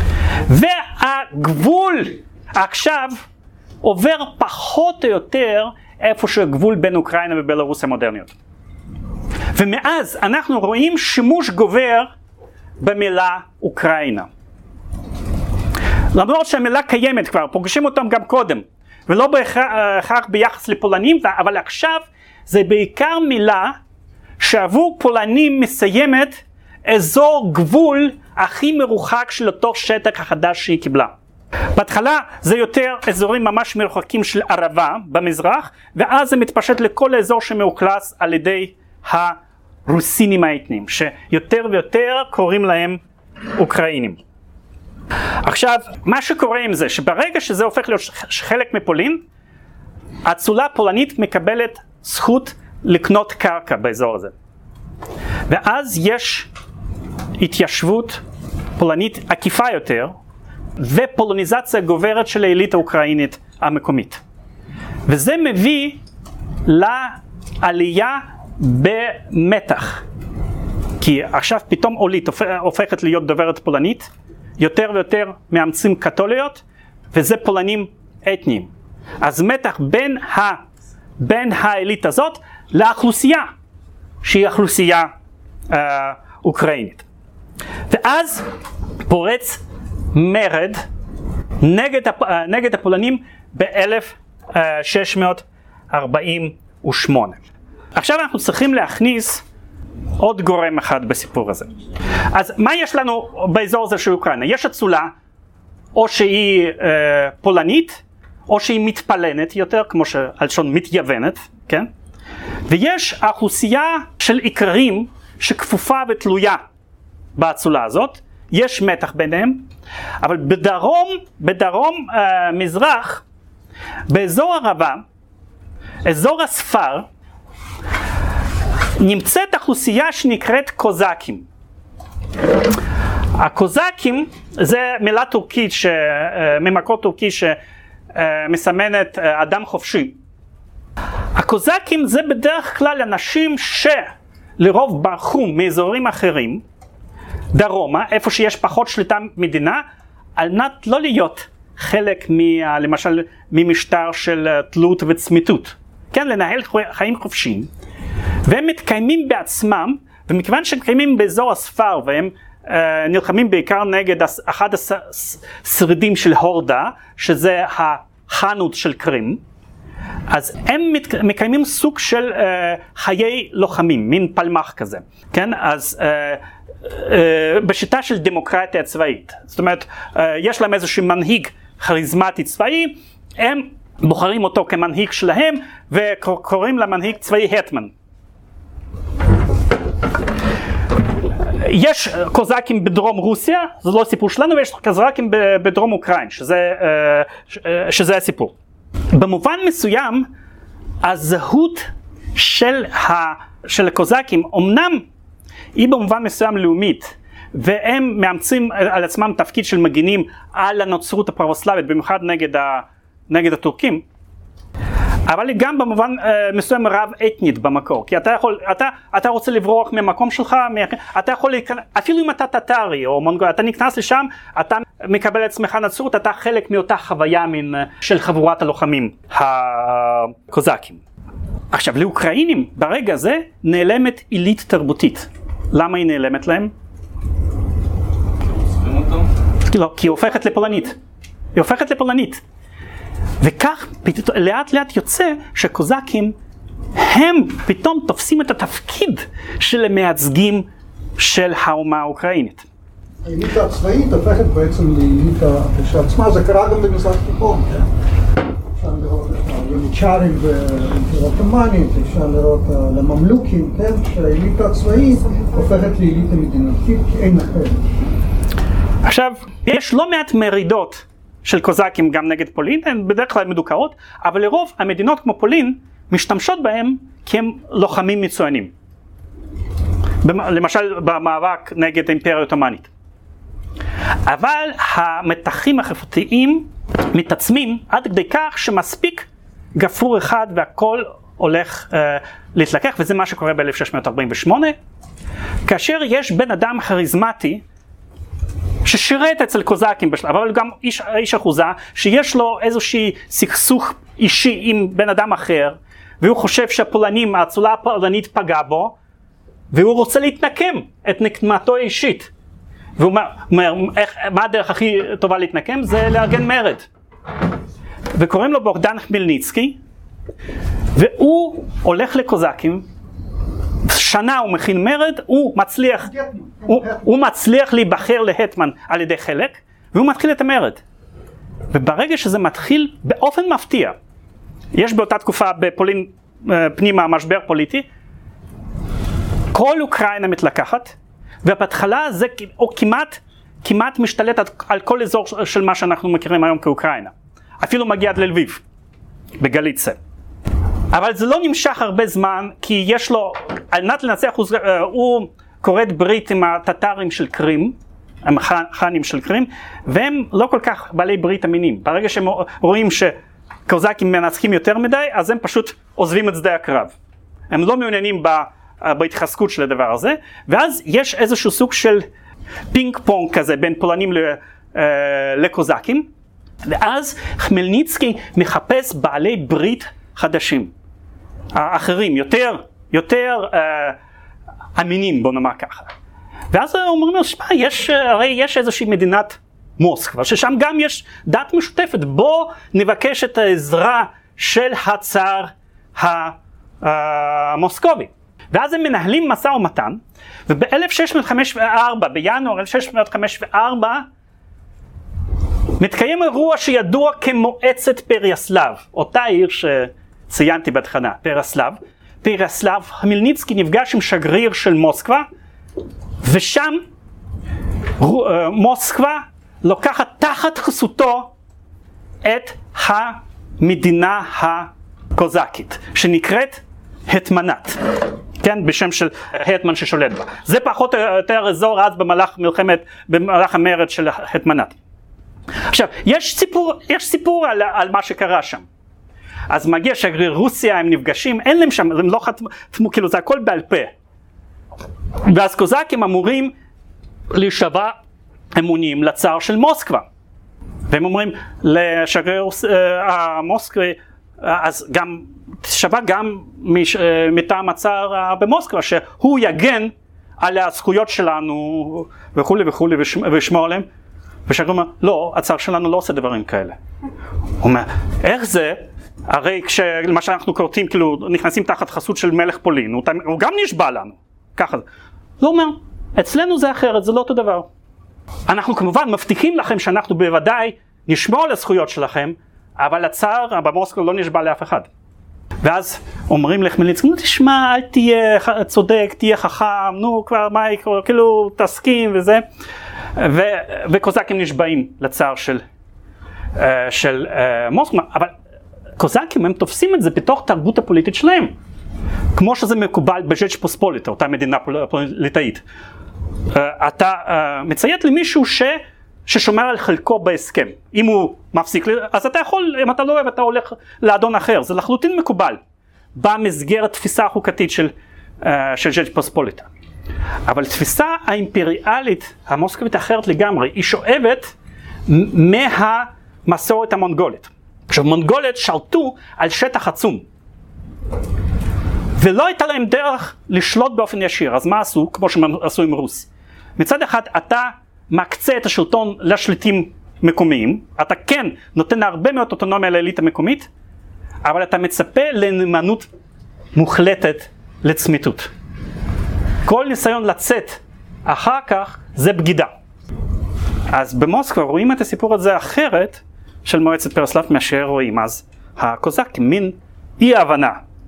והגבול עכשיו עובר פחות או יותר איפה שהגבול בין אוקראינה ובלרוס המודרניות. ומאז אנחנו רואים שימוש גובר במילה אוקראינה. למרות שהמילה קיימת כבר, פוגשים אותם גם קודם, ולא בהכרח ביחס לפולנים, אבל עכשיו זה בעיקר מילה שעבור פולנים מסיימת אזור גבול הכי מרוחק של אותו שטח החדש שהיא קיבלה. בהתחלה זה יותר אזורים ממש מרוחקים של ערבה במזרח, ואז זה מתפשט לכל אזור שמאוכלס על ידי הרוסינים האתניים, שיותר ויותר קוראים להם אוקראינים. עכשיו, מה שקורה עם זה, שברגע שזה הופך להיות חלק מפולין, האצולה הפולנית מקבלת זכות לקנות קרקע באזור הזה. ואז יש התיישבות פולנית עקיפה יותר, ופולוניזציה גוברת של האליטה האוקראינית המקומית. וזה מביא לעלייה במתח. כי עכשיו פתאום עולית הופכת להיות דוברת פולנית, יותר ויותר מאמצים קתוליות, וזה פולנים אתניים. אז מתח בין, ה, בין האליטה הזאת לאוכלוסייה, שהיא אוכלוסייה אה, אוקראינית. ואז פורץ מרד נגד, הפ, אה, נגד הפולנים ב-אלף שש מאות ארבעים ושמונה. עכשיו אנחנו צריכים להכניס עוד גורם אחד בסיפור הזה. אז מה יש לנו באזור הזה של אוקראינה? יש אצולה, או שהיא אה, פולנית, או שהיא מתפלנת יותר, כמו שהלשון מתייוונת, כן? ויש האוכלוסייה של איכרים שכפופה ותלויה באצולה הזאת, יש מתח ביניהם, אבל בדרום, בדרום אה, מזרח, באזור ערבה, אזור הספר, נמצאת אוכלוסייה שנקראת קוזקים. הקוזקים זה מילה טורקית, ש... ממקור טורקי שמסמנת אדם חופשי. הקוזקים זה בדרך כלל אנשים שלרוב ברחו מאזורים אחרים, דרומה, איפה שיש פחות שליטה מדינה, על מנת לא להיות חלק מה, למשל ממשטר של תלות וצמיתות, כן, לנהל חיים חופשיים, והם מתקיימים בעצמם, ומכיוון שהם מתקיימים באזור הספר, והם uh, נלחמים בעיקר נגד אחד השרידים של הורדה, שזה החנות של קרים, אז הם מת, מקיימים סוג של uh, חיי לוחמים, מין פלמח כזה, כן, אז uh, uh, בשיטה של דמוקרטיה צבאית, זאת אומרת, uh, יש להם איזשהו מנהיג כריזמטי צבאי, הם בוחרים אותו כמנהיג שלהם, וקוראים למנהיג צבאי הטמן. יש קוזקים בדרום רוסיה, זה לא סיפור שלנו, ויש קוזקים בדרום אוקראין, שזה, שזה הסיפור. במובן מסוים, הזהות של, ה, של הקוזקים, אמנם היא במובן מסוים לאומית, והם מאמצים על עצמם תפקיד של מגינים על הנוצרות הפרבוסלבית, במיוחד נגד, ה, נגד הטורקים, אבל היא גם במובן uh, מסוים רב אתנית במקור, כי אתה יכול, אתה, אתה רוצה לברוח מהמקום שלך, אתה יכול להיכנס, אפילו אם אתה טטרי או מונגול, אתה נכנס לשם, אתה מקבל את עצמך נצרות, אתה חלק מאותה חוויה מן, של חבורת הלוחמים הקוזקים. עכשיו, לאוקראינים ברגע הזה נעלמת עילית תרבותית. למה היא נעלמת להם? לא, כי היא הופכת לפולנית. היא הופכת לפולנית. וכך לאט לאט יוצא שקוזקים הם פתאום תופסים את התפקיד של המייצגים של האומה האוקראינית. האליטה הצבאית הופכת בעצם לאליטה שעצמה, זה קרה גם במזרח התיכון, כן? אפשר לראות את הלניצ'רים והעות'מאנים, אפשר לראות לממלוכים, כן? שהאליטה הצבאית הופכת לאליטה מדינתית, כי אין אחרת. עכשיו, יש לא מעט מרידות של קוזקים גם נגד פולין, הן בדרך כלל מדוכאות, אבל לרוב המדינות כמו פולין משתמשות בהם כי הם לוחמים מצוינים. למשל במאבק נגד האימפריה העות'מאנית. אבל המתחים החברתיים מתעצמים עד כדי כך שמספיק גפרור אחד והכל הולך uh, להתלקח, וזה מה שקורה ב-אלף שש מאות ארבעים ושמונה, כאשר יש בן אדם כריזמטי ששירת אצל קוזקים בשלב, אבל גם איש, איש אחוזה, שיש לו איזושהי סכסוך אישי עם בן אדם אחר, והוא חושב שהפולנים, האצולה הפולנית פגעה בו, והוא רוצה להתנקם את נקמתו האישית. והוא אומר, איך, מה הדרך הכי טובה להתנקם? זה לארגן מרד. וקוראים לו בוגדן חמלניצקי, והוא הולך לקוזקים, שנה הוא מכין מרד, הוא מצליח, הוא, הוא מצליח להיבחר להטמן על ידי חלק, והוא מתחיל את המרד. וברגע שזה מתחיל באופן מפתיע, יש באותה תקופה בפולין פנימה משבר פוליטי, כל אוקראינה מתלקחת, ובהתחלה זה או כמעט, כמעט משתלט על כל אזור של מה שאנחנו מכירים היום כאוקראינה. אפילו מגיע עד ללביב, בגליציה. אבל זה לא נמשך הרבה זמן, כי יש לו, על מנת לנצח, הוא, הוא קוראת ברית עם הטטרים של קרים, הם חנים של קרים, והם לא כל כך בעלי ברית אמינים. ברגע שהם רואים שקוזקים מנצחים יותר מדי, אז הם פשוט עוזבים את שדה הקרב. הם לא מעוניינים בהתחזקות של הדבר הזה, ואז יש איזשהו סוג של פינג פונג כזה בין פולנים לקוזקים, ואז חמלניצקי מחפש בעלי ברית חדשים, האחרים, יותר, יותר אה, אמינים, בוא נאמר ככה. ואז אומרים לו, שמה, יש, הרי יש איזושהי מדינת מוסקבה, ששם גם יש דת משותפת, בוא נבקש את העזרה של הצאר המוסקובי. ואז הם מנהלים משא ומתן, וב-אלף שש מאות חמישים וארבע, בינואר אלף שש מאות חמישים וארבע, מתקיים אירוע שידוע כמועצת פריאסלב, אותה עיר שציינתי בהתחלה, פריאסלב. פריאסלב, חמלניצקי נפגש עם שגריר של מוסקבה, ושם מוסקבה לוקחת תחת חסותו את המדינה הקוזקית, שנקראת הטמנת, כן, בשם של הטמן ששולט בה. זה פחות או יותר אזור אז במהלך מלחמת, במהלך המרד של הטמנת. עכשיו, יש סיפור, יש סיפור על, על מה שקרה שם. אז מגיע שגריר רוסיה, הם נפגשים, אין להם שם, הם לא חתמו, כאילו זה הכל בעל פה. ואז קוזקים אמורים להישבע אמונים לצאר של מוסקבה. והם אומרים לשגריר המוסקבי, אז גם שווה גם מש, מטעם הצאר במוסקבה שהוא יגן על הזכויות שלנו וכולי וכולי וישמור עליהם. ושגריר אומר, לא, הצאר שלנו לא עושה דברים כאלה. הוא אומר, איך זה? הרי כשמה שאנחנו קוראים, כאילו נכנסים תחת חסות של מלך פולין, הוא, הוא גם נשבע לנו, ככה זה. הוא אומר, אצלנו זה אחרת, זה לא אותו דבר. אנחנו כמובן מבטיחים לכם שאנחנו בוודאי נשמור על הזכויות שלכם, אבל הצאר במוסקבה לא נשבע לאף אחד. ואז אומרים לחמלניצקי, נו תשמע, אל תהיה צודק, תהיה חכם, נו כבר מה יקרה, כאילו תסכים וזה. ו, וקוזקים נשבעים לצאר של, של מוסקבה, אבל קוזקים הם תופסים את זה בתוך תרבות הפוליטית שלהם, כמו שזה מקובל בז'ץ' פוספוליטה, אותה מדינה פוליטאית. אתה מציית למישהו ש... ששומר על חלקו בהסכם. אם הוא מפסיק, אז אתה יכול, אם אתה לא אוהב, אתה הולך לאדון אחר. זה לחלוטין מקובל במסגרת תפיסה החוקתית של, של ז'ץ' פוספוליטה. אבל תפיסה האימפריאלית המוסקבית אחרת לגמרי, היא שואבת מהמסורת המונגולית. עכשיו, מונגולית שלטו על שטח עצום. ולא הייתה להם דרך לשלוט באופן ישיר. אז מה עשו? כמו שהם עשו עם רוס. מצד אחד, אתה מקצה את השלטון לשליטים מקומיים, אתה כן נותן הרבה מאוד אוטונומיה לאליטה מקומית, אבל אתה מצפה לנאמנות מוחלטת לצמיתות. כל ניסיון לצאת אחר כך זה בגידה. אז במוסקבה רואים את הסיפור הזה אחרת של מועצת פרסלב מאשר רואים אז הקוזקים, מין אי הבנה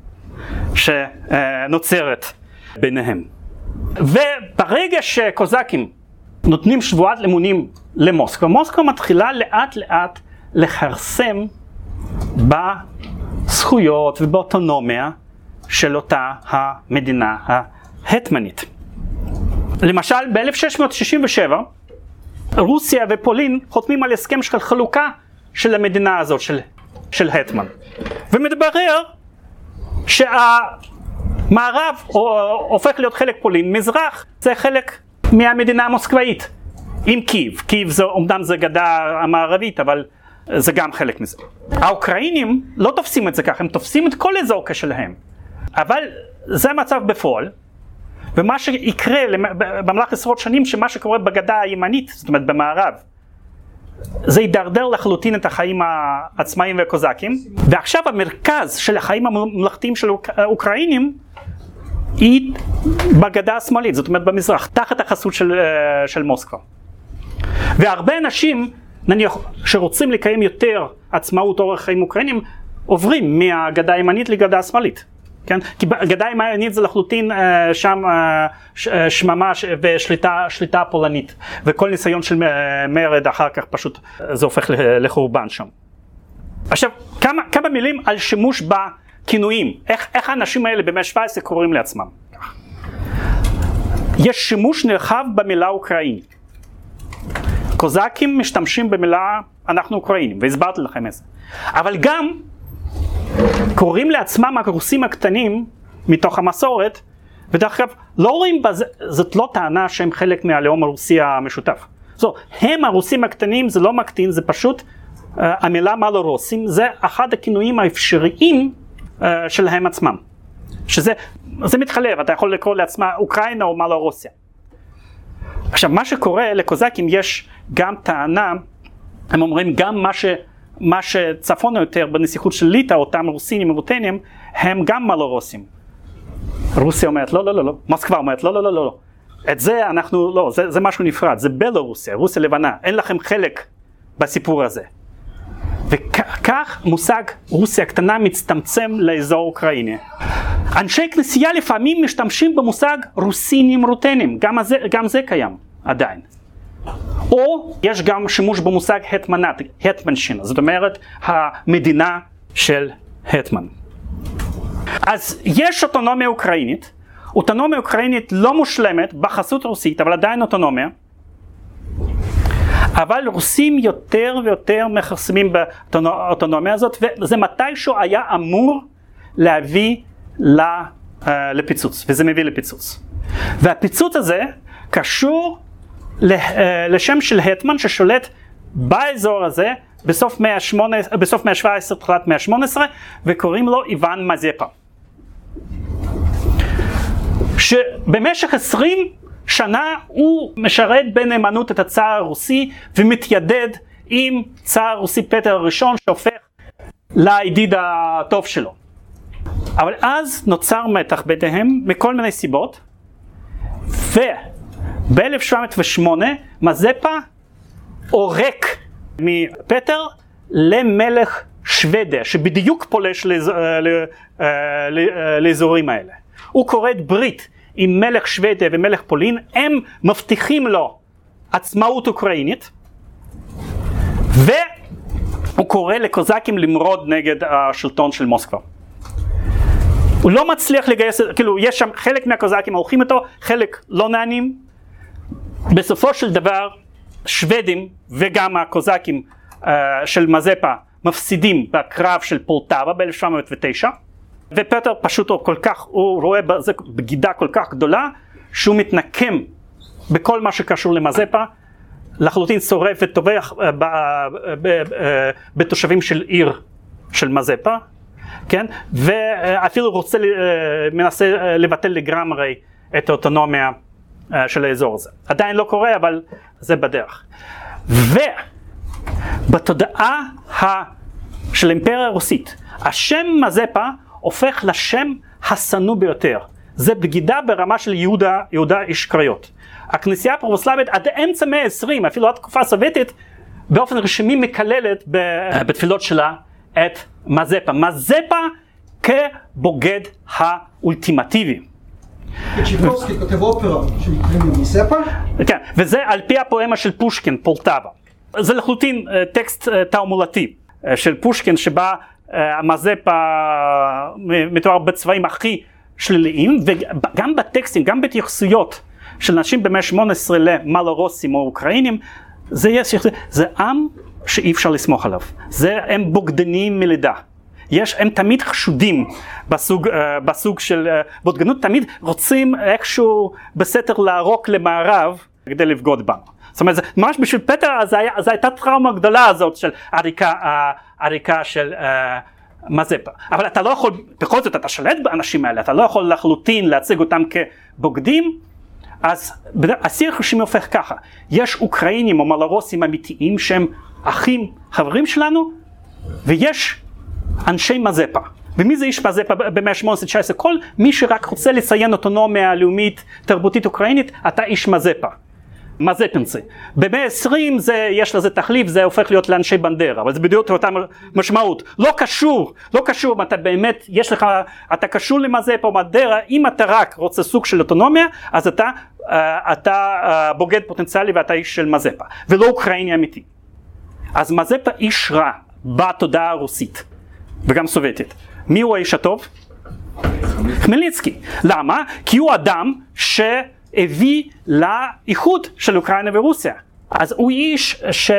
שנוצרת ביניהם. וברגע שקוזקים נותנים שבועת אמונים למוסקבה, מוסקבה מתחילה לאט לאט לכרסם בזכויות ובאוטונומיה של אותה המדינה ההטמנית. למשל ב-אלף שש מאות שישים ושבע רוסיה ופולין חותמים על הסכם של חלוקה של המדינה הזאת של, של הטמן, ומתברר שהמערב הופך להיות חלק פולין, מזרח זה חלק מהמדינה המוסקבאית, עם קייב. קייב זה, אומנם זה גדה המערבית, אבל זה גם חלק מזה. האוקראינים לא תופסים את זה ככה, הם תופסים את כל אזור כשלהם. אבל זה המצב בפועל, ומה שיקרה במהלך עשרות שנים, שמה שקורה בגדה הימנית, זאת אומרת במערב, זה יידרדר לחלוטין את החיים העצמאיים והקוזקים, ועכשיו המרכז של החיים הממלכתיים של האוקראינים, היא בגדה השמאלית, זאת אומרת במזרח, תחת החסות של, של מוסקבה. והרבה אנשים, נניח, שרוצים לקיים יותר עצמאות אורח חיים אוקראינים, עוברים מהגדה הימנית לגדה השמאלית. כן? כי בגדה הימנית זה לחלוטין שם שממה ושליטה שליטה פולנית, וכל ניסיון של מרד אחר כך פשוט זה הופך לחורבן שם. עכשיו, כמה, כמה מילים על שימוש ב... כינויים, איך, איך האנשים האלה במאה ה-שבע עשרה קוראים לעצמם. יש שימוש נרחב במילה אוקראינית. קוזקים משתמשים במילה אנחנו אוקראינים, והסברתי לכם את זה. אבל גם קוראים לעצמם הרוסים הקטנים מתוך המסורת, ודרך אגב לא רואים בזה, זאת לא טענה שהם חלק מהלאום הרוסי המשותף. זו, הם הרוסים הקטנים, זה לא מקטין, זה פשוט, uh, המילה מלורוסים, זה אחד הכינויים האפשריים שלהם עצמם, שזה זה מתחלב, אתה יכול לקרוא לעצמה אוקראינה או מלורוסיה. עכשיו מה שקורה לקוזקים, יש גם טענה, הם אומרים גם מה, ש, מה שצפון יותר בנסיכות של ליטא, אותם רוסינים ורוטנים, הם גם מלורוסים. רוסיה אומרת לא לא לא לא, מוסקבה אומרת לא לא לא לא, את זה אנחנו לא, זה, זה משהו נפרד, זה בלורוסיה, רוסיה לבנה, אין לכם חלק בסיפור הזה. וכך מושג רוסיה קטנה מצטמצם לאזור אוקראיני. אנשי כנסייה לפעמים משתמשים במושג רוסינים רוטנים, גם זה, גם זה קיים עדיין. או יש גם שימוש במושג הטמנת, הטמנשינה, זאת אומרת המדינה של הטמן. אז יש אוטונומיה אוקראינית, אוטונומיה אוקראינית לא מושלמת בחסות רוסית, אבל עדיין אוטונומיה. אבל רוסים יותר ויותר מכרסמים באוטונומיה הזאת, וזה מתישהו היה אמור להביא לפיצוץ, וזה מביא לפיצוץ. והפיצוץ הזה קשור לשם של הטמן ששולט באזור הזה בסוף מאה ה-שמונה עשרה, בסוף מאה ה-שבע עשרה, תחילת מאה ה-שמונה עשרה, וקוראים לו איוון מזפה. שבמשך עשרים שנה הוא משרת בנאמנות את הצאר הרוסי ומתיידד עם צאר הרוסי פטר הראשון שהופך לידיד הטוב שלו. אבל אז נוצר מתח ביניהם מכל מיני סיבות, וב-אלף שבע מאות ושמונה מזפה עורק מפטר למלך שוודיה שבדיוק פולש לאזור, לאזורים האלה. הוא כורת ברית עם מלך שוודיה ומלך פולין, הם מבטיחים לו עצמאות אוקראינית, והוא קורא לקוזקים למרוד נגד השלטון של מוסקבה. הוא לא מצליח לגייס, כאילו יש שם חלק מהקוזקים הולכים איתו, חלק לא נענים. בסופו של דבר שוודים וגם הקוזקים uh, של מזפה מפסידים בקרב של פולטבה ב-אלף שבע מאות ותשע, ופטר פשוט הוא כל כך, הוא רואה בזה בגידה כל כך גדולה שהוא מתנקם בכל מה שקשור למזפה, לחלוטין שורף וטובח uh, ב, ב, ב, uh, בתושבים של עיר של מזפה, כן? ואפילו רוצה, uh, מנסה uh, לבטל לגמרי את האוטונומיה uh, של האזור הזה. עדיין לא קורה, אבל זה בדרך. ובתודעה ה... של האימפריה הרוסית, השם מזפה הופך לשם השנוא ביותר. זה בגידה ברמה של יהודה, יהודה איש קריות. הכנסייה הפרבוסלבית עד אמצע מאה ה-עשרים, אפילו עד תקופה הסובייטית, באופן רשמי מקללת בתפילות שלה את מזפה. מזפה כבוגד האולטימטיבי. צ'ייקובסקי כותב אופרה שנקראים מזפה? כן, וזה על פי הפואמה של פושקין, פולטבה. זה לחלוטין טקסט תעמולתי של פושקין, שבה המזפה מתואר בצבעים הכי שליליים, וגם בטקסטים, גם בהתייחסויות של אנשים במאה ה-שמונה עשרה למלורוסים או אוקראינים, זה, יש, זה עם שאי אפשר לסמוך עליו. זה, הם בוגדניים מלידה. יש, הם תמיד חשודים בסוג, בסוג של בוגדנות, תמיד רוצים איכשהו בסתר לערוק למערב כדי לבגוד בנו. זאת אומרת, ממש בשביל פטר, אז הייתה טראומה גדולה הזאת של עריקה, עריקה של uh, מזפה. אבל אתה לא יכול, בכל זאת אתה שולט באנשים האלה, אתה לא יכול לחלוטין להציג אותם כבוגדים, אז השיח רשמי הופך ככה. יש אוקראינים או מלורוסים אמיתיים שהם אחים, חברים שלנו, ויש אנשי מזפה. ומי זה איש מזפה במאה ה-שמונה עשרה תשע עשרה? כל מי שרק רוצה לציין אוטונומיה לאומית תרבותית אוקראינית, אתה איש מזפה. מזפנסי. במאה ה-עשרים זה, יש לזה תחליף, זה הופך להיות לאנשי בנדרה, אבל זה בדיוק אותה משמעות. לא קשור, לא קשור, אתה באמת, יש לך, אתה קשור למזפה או בנדרה, אם אתה רק רוצה סוג של אוטונומיה, אז אתה, אתה בוגד פוטנציאלי ואתה איש של מזפה, ולא אוקראיני אמיתי. אז מזפה איש רע בתודעה הרוסית, וגם סובייטית. מי הוא האיש הטוב? חמלניצקי. למה? כי הוא אדם ש... הביא לאיחוד של אוקראינה ורוסיה. אז הוא איש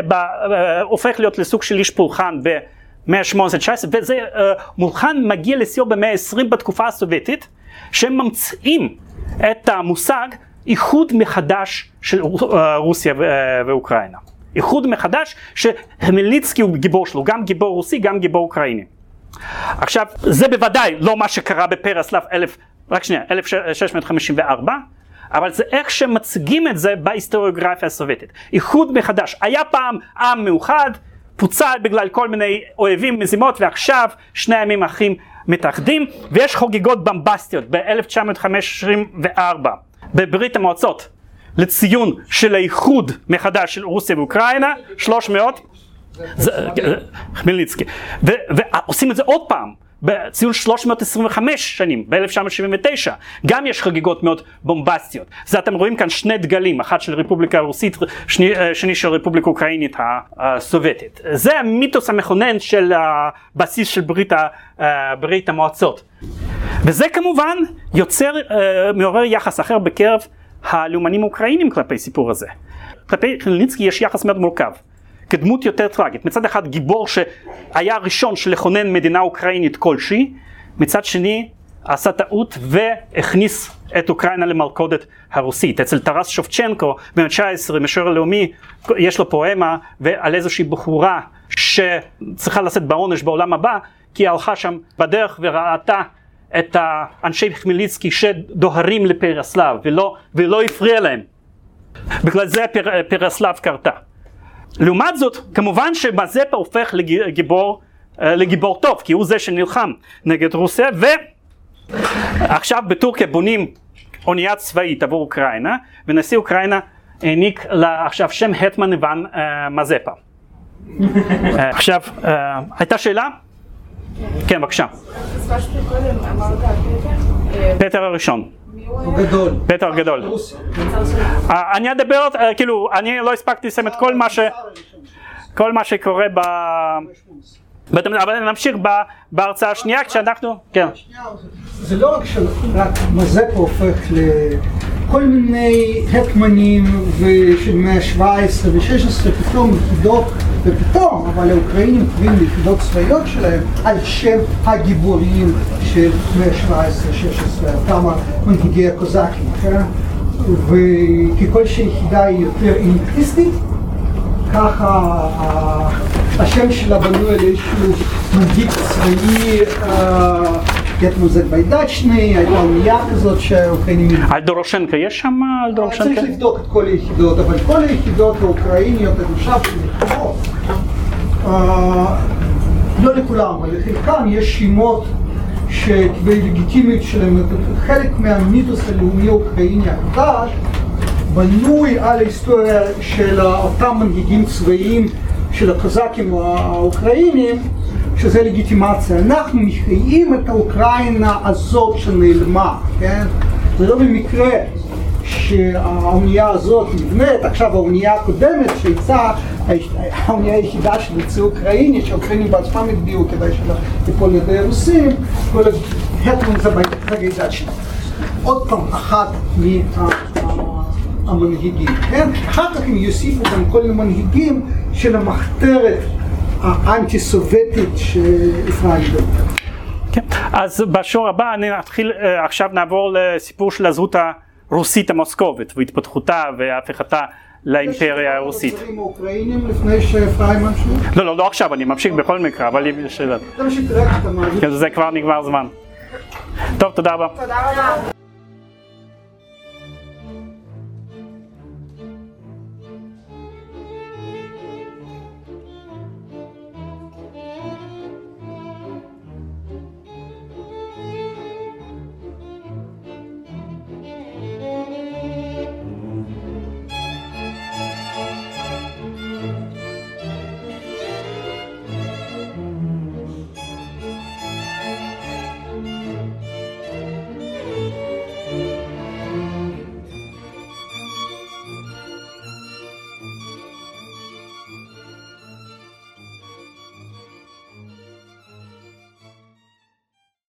שהופך להיות לסוג של איש פולחן במאה ה-שמונה עשרה תשע עשרה, וזה uh, מולחן מגיע לסיום במאה ה-עשרים בתקופה הסובייטית, שהם ממציאים את המושג איחוד מחדש של uh, רוסיה ו- uh, ואוקראינה. איחוד מחדש שחמלניצקי הוא גיבור שלו, גם גיבור רוסי, גם גיבור אוקראיני. עכשיו, זה בוודאי לא מה שקרה בפרסלב אלף, רק שנייה, אלף שש מאות חמישים וארבע, אבל זה איך שמציגים את זה בהיסטוריוגרפיה הסובייטית. איחוד מחדש. היה פעם עם מאוחד, פוצל בגלל כל מיני אויבים מזימות, ועכשיו שני העמים אחים מתאחדים, ויש חגיגות במבסטיות ב-אלף תשע מאות חמישים וארבע בברית המועצות לציון של האיחוד מחדש של רוסיה ואוקראינה, שלוש מאות, חמלניצקי, ועושים את זה עוד פעם. בציון שלוש מאות עשרים וחמש שנים, ב-אלף תשע מאות שבעים ותשע, גם יש חגיגות מאוד בומבסטיות. זה אתם רואים כאן שני דגלים, אחד של רפובליקה הרוסית, שני, שני של רפובליקה אוקראינית הסובייטית. זה המיתוס המכונן של הבסיס של ברית, ברית המועצות. וזה כמובן יוצר, מעורר יחס אחר בקרב הלאומנים האוקראינים כלפי סיפור הזה. כלפי חמלניצקי יש יחס מאוד מורכב. כדמות יותר טרגית. מצד אחד גיבור שהיה הראשון שלכונן מדינה אוקראינית כלשהי, מצד שני עשה טעות והכניס את אוקראינה למלכודת הרוסית. אצל טרס שובצ'נקו בן תשע עשרה, משורר לאומי, יש לו פואמה ועל איזושהי בחורה שצריכה לשאת בעונש בעולם הבא, כי היא הלכה שם בדרך וראתה את האנשי חמיליצקי שדוהרים לפרסלב ולא, ולא הפריע להם. בגלל זה פר, פרסלב קרתה. לעומת זאת, כמובן שמזפה הופך לגיבור, לגיבור טוב, כי הוא זה שנלחם נגד רוסיה, ועכשיו בטורקיה בונים אונייה צבאית עבור אוקראינה, ונשיא אוקראינה העניק לה עכשיו שם הטמן איוון מזפה. עכשיו, הייתה שאלה? כן, בבקשה. פטר הראשון. הוא גדול. פטר הגדול. אני אדבר, כאילו, אני לא הספקתי לסיים את כל מה ש... כל מה שקורה ב... אבל נמשיך בהרצאה השנייה כשאנחנו... כן. זה לא רק שרק מזפה הופך לכל מיני הטמנים של מאה שבע עשרה ו-שש עשרה פתאום יחידות, ופתאום, אבל האוקראינים קוראים ליחידות צבאיות שלהם על שם הגיבורים של מאה שבע עשרה ו-שש עשרה, אותם מנהיגי הקוזקים, כן? וככל שיחידה היא יותר אליטיסטית, ככה השם שלה בנוי על איזשהו מנהיג צבאי, יתמוזג ביידצ'ני, הייתה אונייה כזאת שהאוקראינים... על דורושנקה יש שם? על דורושנקה? צריך לבדוק את כל היחידות, אבל כל היחידות האוקראיניות, עכשיו שנכתבות, לא לכולם, אבל לחלקם יש שמות שבלגיטימיות שלהם, חלק מהמיתוס הלאומי האוקראיני הקדש, בנוי על ההיסטוריה של אותם מנהיגים צבאיים של הקוזקים האוקראינים, שזה לגיטימציה. אנחנו מחיים את האוקראינה הזאת שנעלמה, כן? זה לא במקרה שהאונייה הזאת נבנית, עכשיו האונייה הקודמת שיצאה, האונייה היחידה של יצוא אוקראיני, שהאוקראינים בעצמם הגדירו כדי שלא תיפול לידי רוסים, כל ההטמן זה בהגידת שלנו. עוד פעם, אחת מה... המנהיגים, כן? אחר כך הם יוסיפו גם כל מיני מנהיגים של המחתרת האנטי-סובייטית שאפרים דוד. כן, אז בשיעור הבא אני נתחיל, עכשיו נעבור לסיפור של הזהות הרוסית המוסקובית והתפתחותה והפיכתה לאימפריה הרוסית. יש דברים האוקראינים לפני שאפרים ממשיך? לא, לא, לא עכשיו, אני ממשיך בכל מקרה, אבל יש שאלה. זה מה שתראה כשאתה מעדיף. זה כבר נגמר זמן. טוב, תודה רבה. תודה רבה.